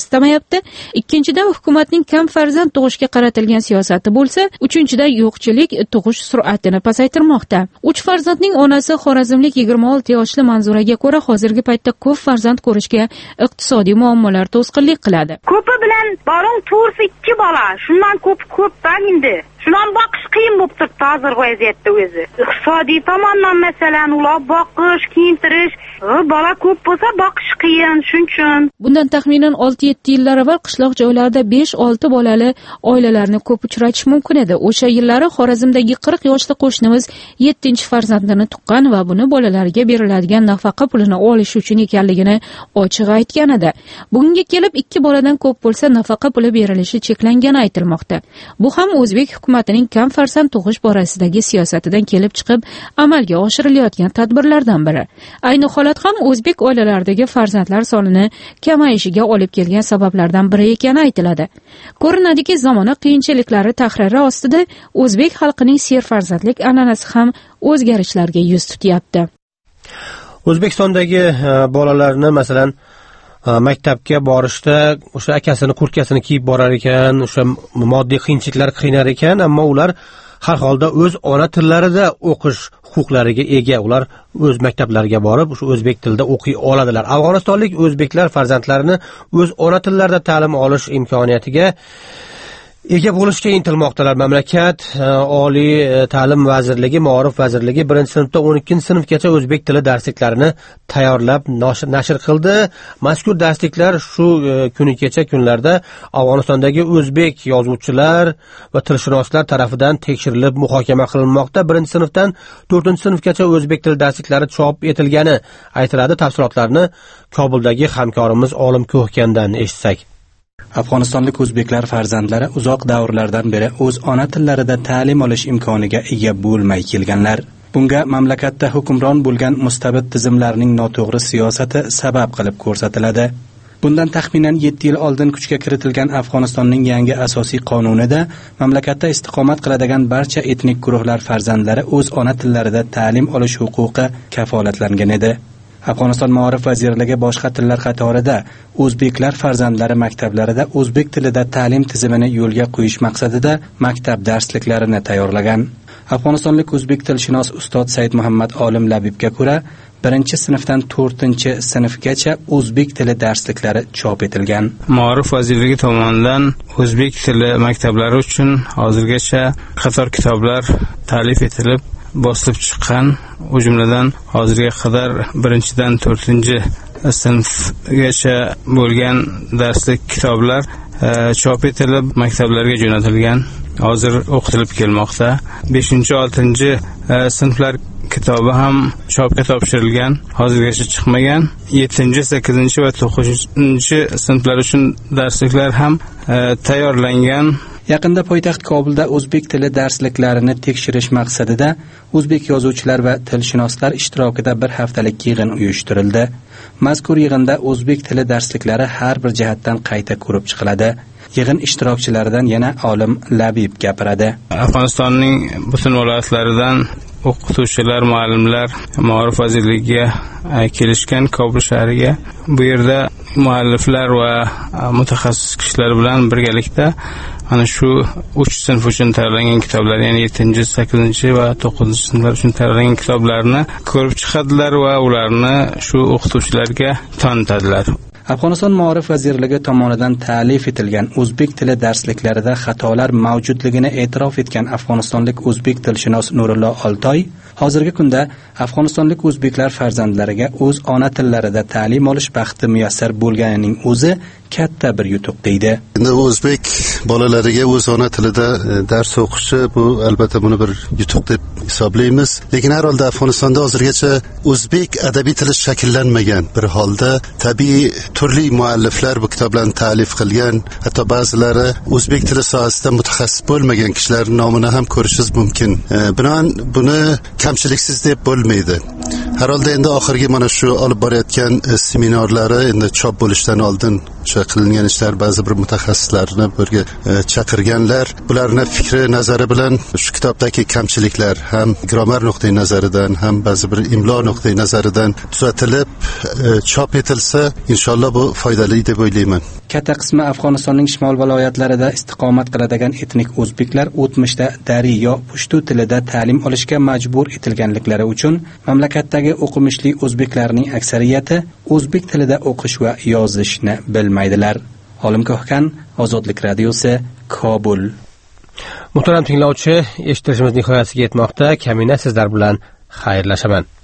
istamayapti. Ikkinchidan, hukumatning kam farzand tug'ishga qaratilgan siyosati bo'lsa, uchinchidan, yo'qchilik tug'ish sur'atini pasaytirmoqda. uch farzandning onasi xorazmlik yigirma olti yoshli Manzuraga ko'ra, hozirgi paytda ko'p farzand ko'rishga iqtisodiy muammolar to'sqinlik qiladi. Ko'pi bilan boring to'rt ikki bola, shundan ko'p ko'pdan endi. Shundan boqish qiyin bo'lib turibdi hozirgi vaziyatda o'zi. Iqtisodiy tomondan masalan, ular boqish, kiyintirish, bola ko'p bo'lsa boqish qiyin, shuning uchun. Bundan taxminan olti yetti yillar avval qishloq joylarda besh olti bolali oilalarni ko'p uchratish mumkin edi. O'sha yillari Xorazmdagi qirq yoshli qo'shnimiz yettinchi farzandini tuqqan va buni bolalariga beriladigan nafaqa pulini olish uchun ekanligini ochiq aytgan edi. Bugunga kelib ikki boladan ko'p bo'lsa nafaqa puli berilishi cheklangani aytilmoqda. Bu ham o'zbek hukumatining kam farzand tug'ish borasidagi siyosatidan kelib chiqib amalga oshirilayotgan tadbirlardan biri. Ayni holat ham o'zbek oilalaridagi farzandlar sonini kamayishiga olib kelgan sabablardan biri ekani aytiladi. Ko'rinadiki, zamona qiyinchiliklari tahriri ostida o'zbek xalqining serfarzandlik an'anasi ham o'zgarishlarga yuz tutyapti. O'zbekistondagi bolalarni masalan maktabga borishda o'sha akasini kurtkasini kiyib borar ekan, o'sha moddiy qiyinchiliklar qiynar ekan, ammo ular har holda o'z ona tillarida o'qish huquqlariga ega. Ular o'z maktablariga borib, o'sha o'zbek tilida o'qiy oladilar. Afg'onistonlik o'zbeklar farzandlarini o'z ona tillarida ta'lim olish imkoniyatiga ega bo'lishga intilmoqdalar. Mamlakat Oliy ta'lim vazirligi, Ma'rif vazirligi birinchi sinfdan o'n ikkinchi sinfgacha o'zbek tili darsliklarini tayyorlab nashr qildi. Mazkur darsliklar shu kunigacha kunlarda Afg'onistondagi o'zbek yozuvchilar va tilshunoslar tomonidan tekshirilib muhokama qilinmoqda. birinchi sinfdan to'rtinchi sinfgacha o'zbek tili darsliklari chop etilgani aytiladi. Tafsilotlarni Kobuldagi hamkorimiz Olim Ko'hkandan eshitsak. Afg'onistonlik o'zbeklar farzandlari uzoq davrlardan beri o'z ona tillarida ta'lim olish imkoniga ega bo'lmay kelganlar. Bunga mamlakatda hukmron bo'lgan mustabid tizimlarning noto'g'ri siyosati sabab qilib ko'rsatiladi. Bundan taxminan yetti yil oldin kuchga kiritilgan Afg'onistonning yangi asosiy qonunida mamlakatda istiqomat qiladigan barcha etnik guruhlar farzandlari o'z ona tillarida ta'lim olish huquqi kafolatlangan edi. Afg'oniston Ma'rif vazirligi boshqa tillar qatorida o'zbeklar farzandlari maktablarida o'zbek tilida ta'lim tizimini yo'lga qo'yish maqsadida maktab darsliklarini tayyorlagan. Afg'onistonlik o'zbek tilshunos ustoz Said Muhammad Olim Labibga ko'ra, birinchi sinfdan to'rtinchi sinfgacha o'zbek tili darsliklari chop etilgan. Ma'rif vazirligi tomonidan o'zbek tili maktablari uchun hozirgacha qator kitoblar ta'lif etilib bosilib chiqqan, o jumladan hozirga qadar birinchidan to'rtinchi sinfgacha bo'lgan darslik kitoblar chop etilib maktablarga jo'natilgan, hozir o'qitilib kelmoqda. beshinchi oltinchi sinflar kitobi ham chopga topshirilgan, hozirgacha chiqmagan. yettinchi sakkizinchi va to'qqizinchi sinflar uchun darsliklar ham tayyorlangan. Yaqinda poytaxt Kobulda o'zbek tili darsliklarini tekshirish maqsadida o'zbek yozuvchilar va tilshunoslar ishtirokida bir haftalik yig'in uyushtirildi. Mazkur yig'inda o'zbek tili darsliklari har bir jihatdan qayta ko'rib chiqiladi. Yig'in ishtirokchilaridan yana Olim Labib gapiradi. Afg'onistonning butun viloyatlaridan o'qituvchilar, muallimlar Ma'rif vazirligiga kelishgan Kobul shahriga. Bu yerda mualliflar va mutaxassis kishilar bilan birgalikda ana shu uch sinf uchun tayyorlangan kitoblar, ya'ni yettinchi, sakkizinchi va to'qqizinchi sinflar uchun tayyorlangan kitoblarni ko'rib chiqadilar va ularni shu o'qituvchilarga tanitadilar. Afg'oniston Ma'rif vazirligi tomonidan ta'lif etilgan o'zbek tili darsliklarida xatolar mavjudligini e'tirof etgan afg'onistonlik o'zbek tilshunos Nurullo Oltoy hozirgi kunda afg'onistonlik o'zbeklar farzandlariga o'z ona tillarida ta'lim olish baxti muyassar bo'lganining o'zi katta bir yutuq deydi. Endi o'zbek bolalariga o'z ona tilida dars o'qishi bu albatta buni bir yutuq deb hisoblaymiz. Lekin har holda Afg'onistonda hozirgacha o'zbek adabiy tili shakllanmagan bir holda tabiiy turli mualliflar bu kitoblarni ta'lif qilgan, hatto ba'zilari o'zbek tili sohasida mutaxassis bo'lmagan kishilarning nomini ham ko'rishingiz mumkin. E, binoan buni kamchiliksiz deb bo'lmaydi. har holda endi oxirgi mana shu olib borayotgan seminarlari endi chop bo'lishdan oldin o'sha qilingan ishlar ba'zi bir mutaxassislarni birga chaqirganlar, bularning fikri nazari bilan shu kitobdagi kamchiliklar ham grammar nuqtai nazaridan ham ba'zi bir imlo nuqtai nazaridan tuzatilib chop etilsa inshaalloh bu foydali deb o'ylayman. Katta qismi Afg'onistonning shimol viloyatlarida istiqomat qiladigan etnik o'zbeklar o'tmishda dari yo pushtu tilida ta'lim olishga majbur etilganliklari uchun mamlakatdagi o'qimishli o'zbeklarning aksariyati o'zbek tilida o'qish va yozishni bilmaydilar. Olim Ko'hkan, Ozodlik radiosi, Kobul. Muhtaram tinglovchi, eshittirishimiz nihoyasiga yetmoqda. Kamina sizlar bilan xayrlashaman.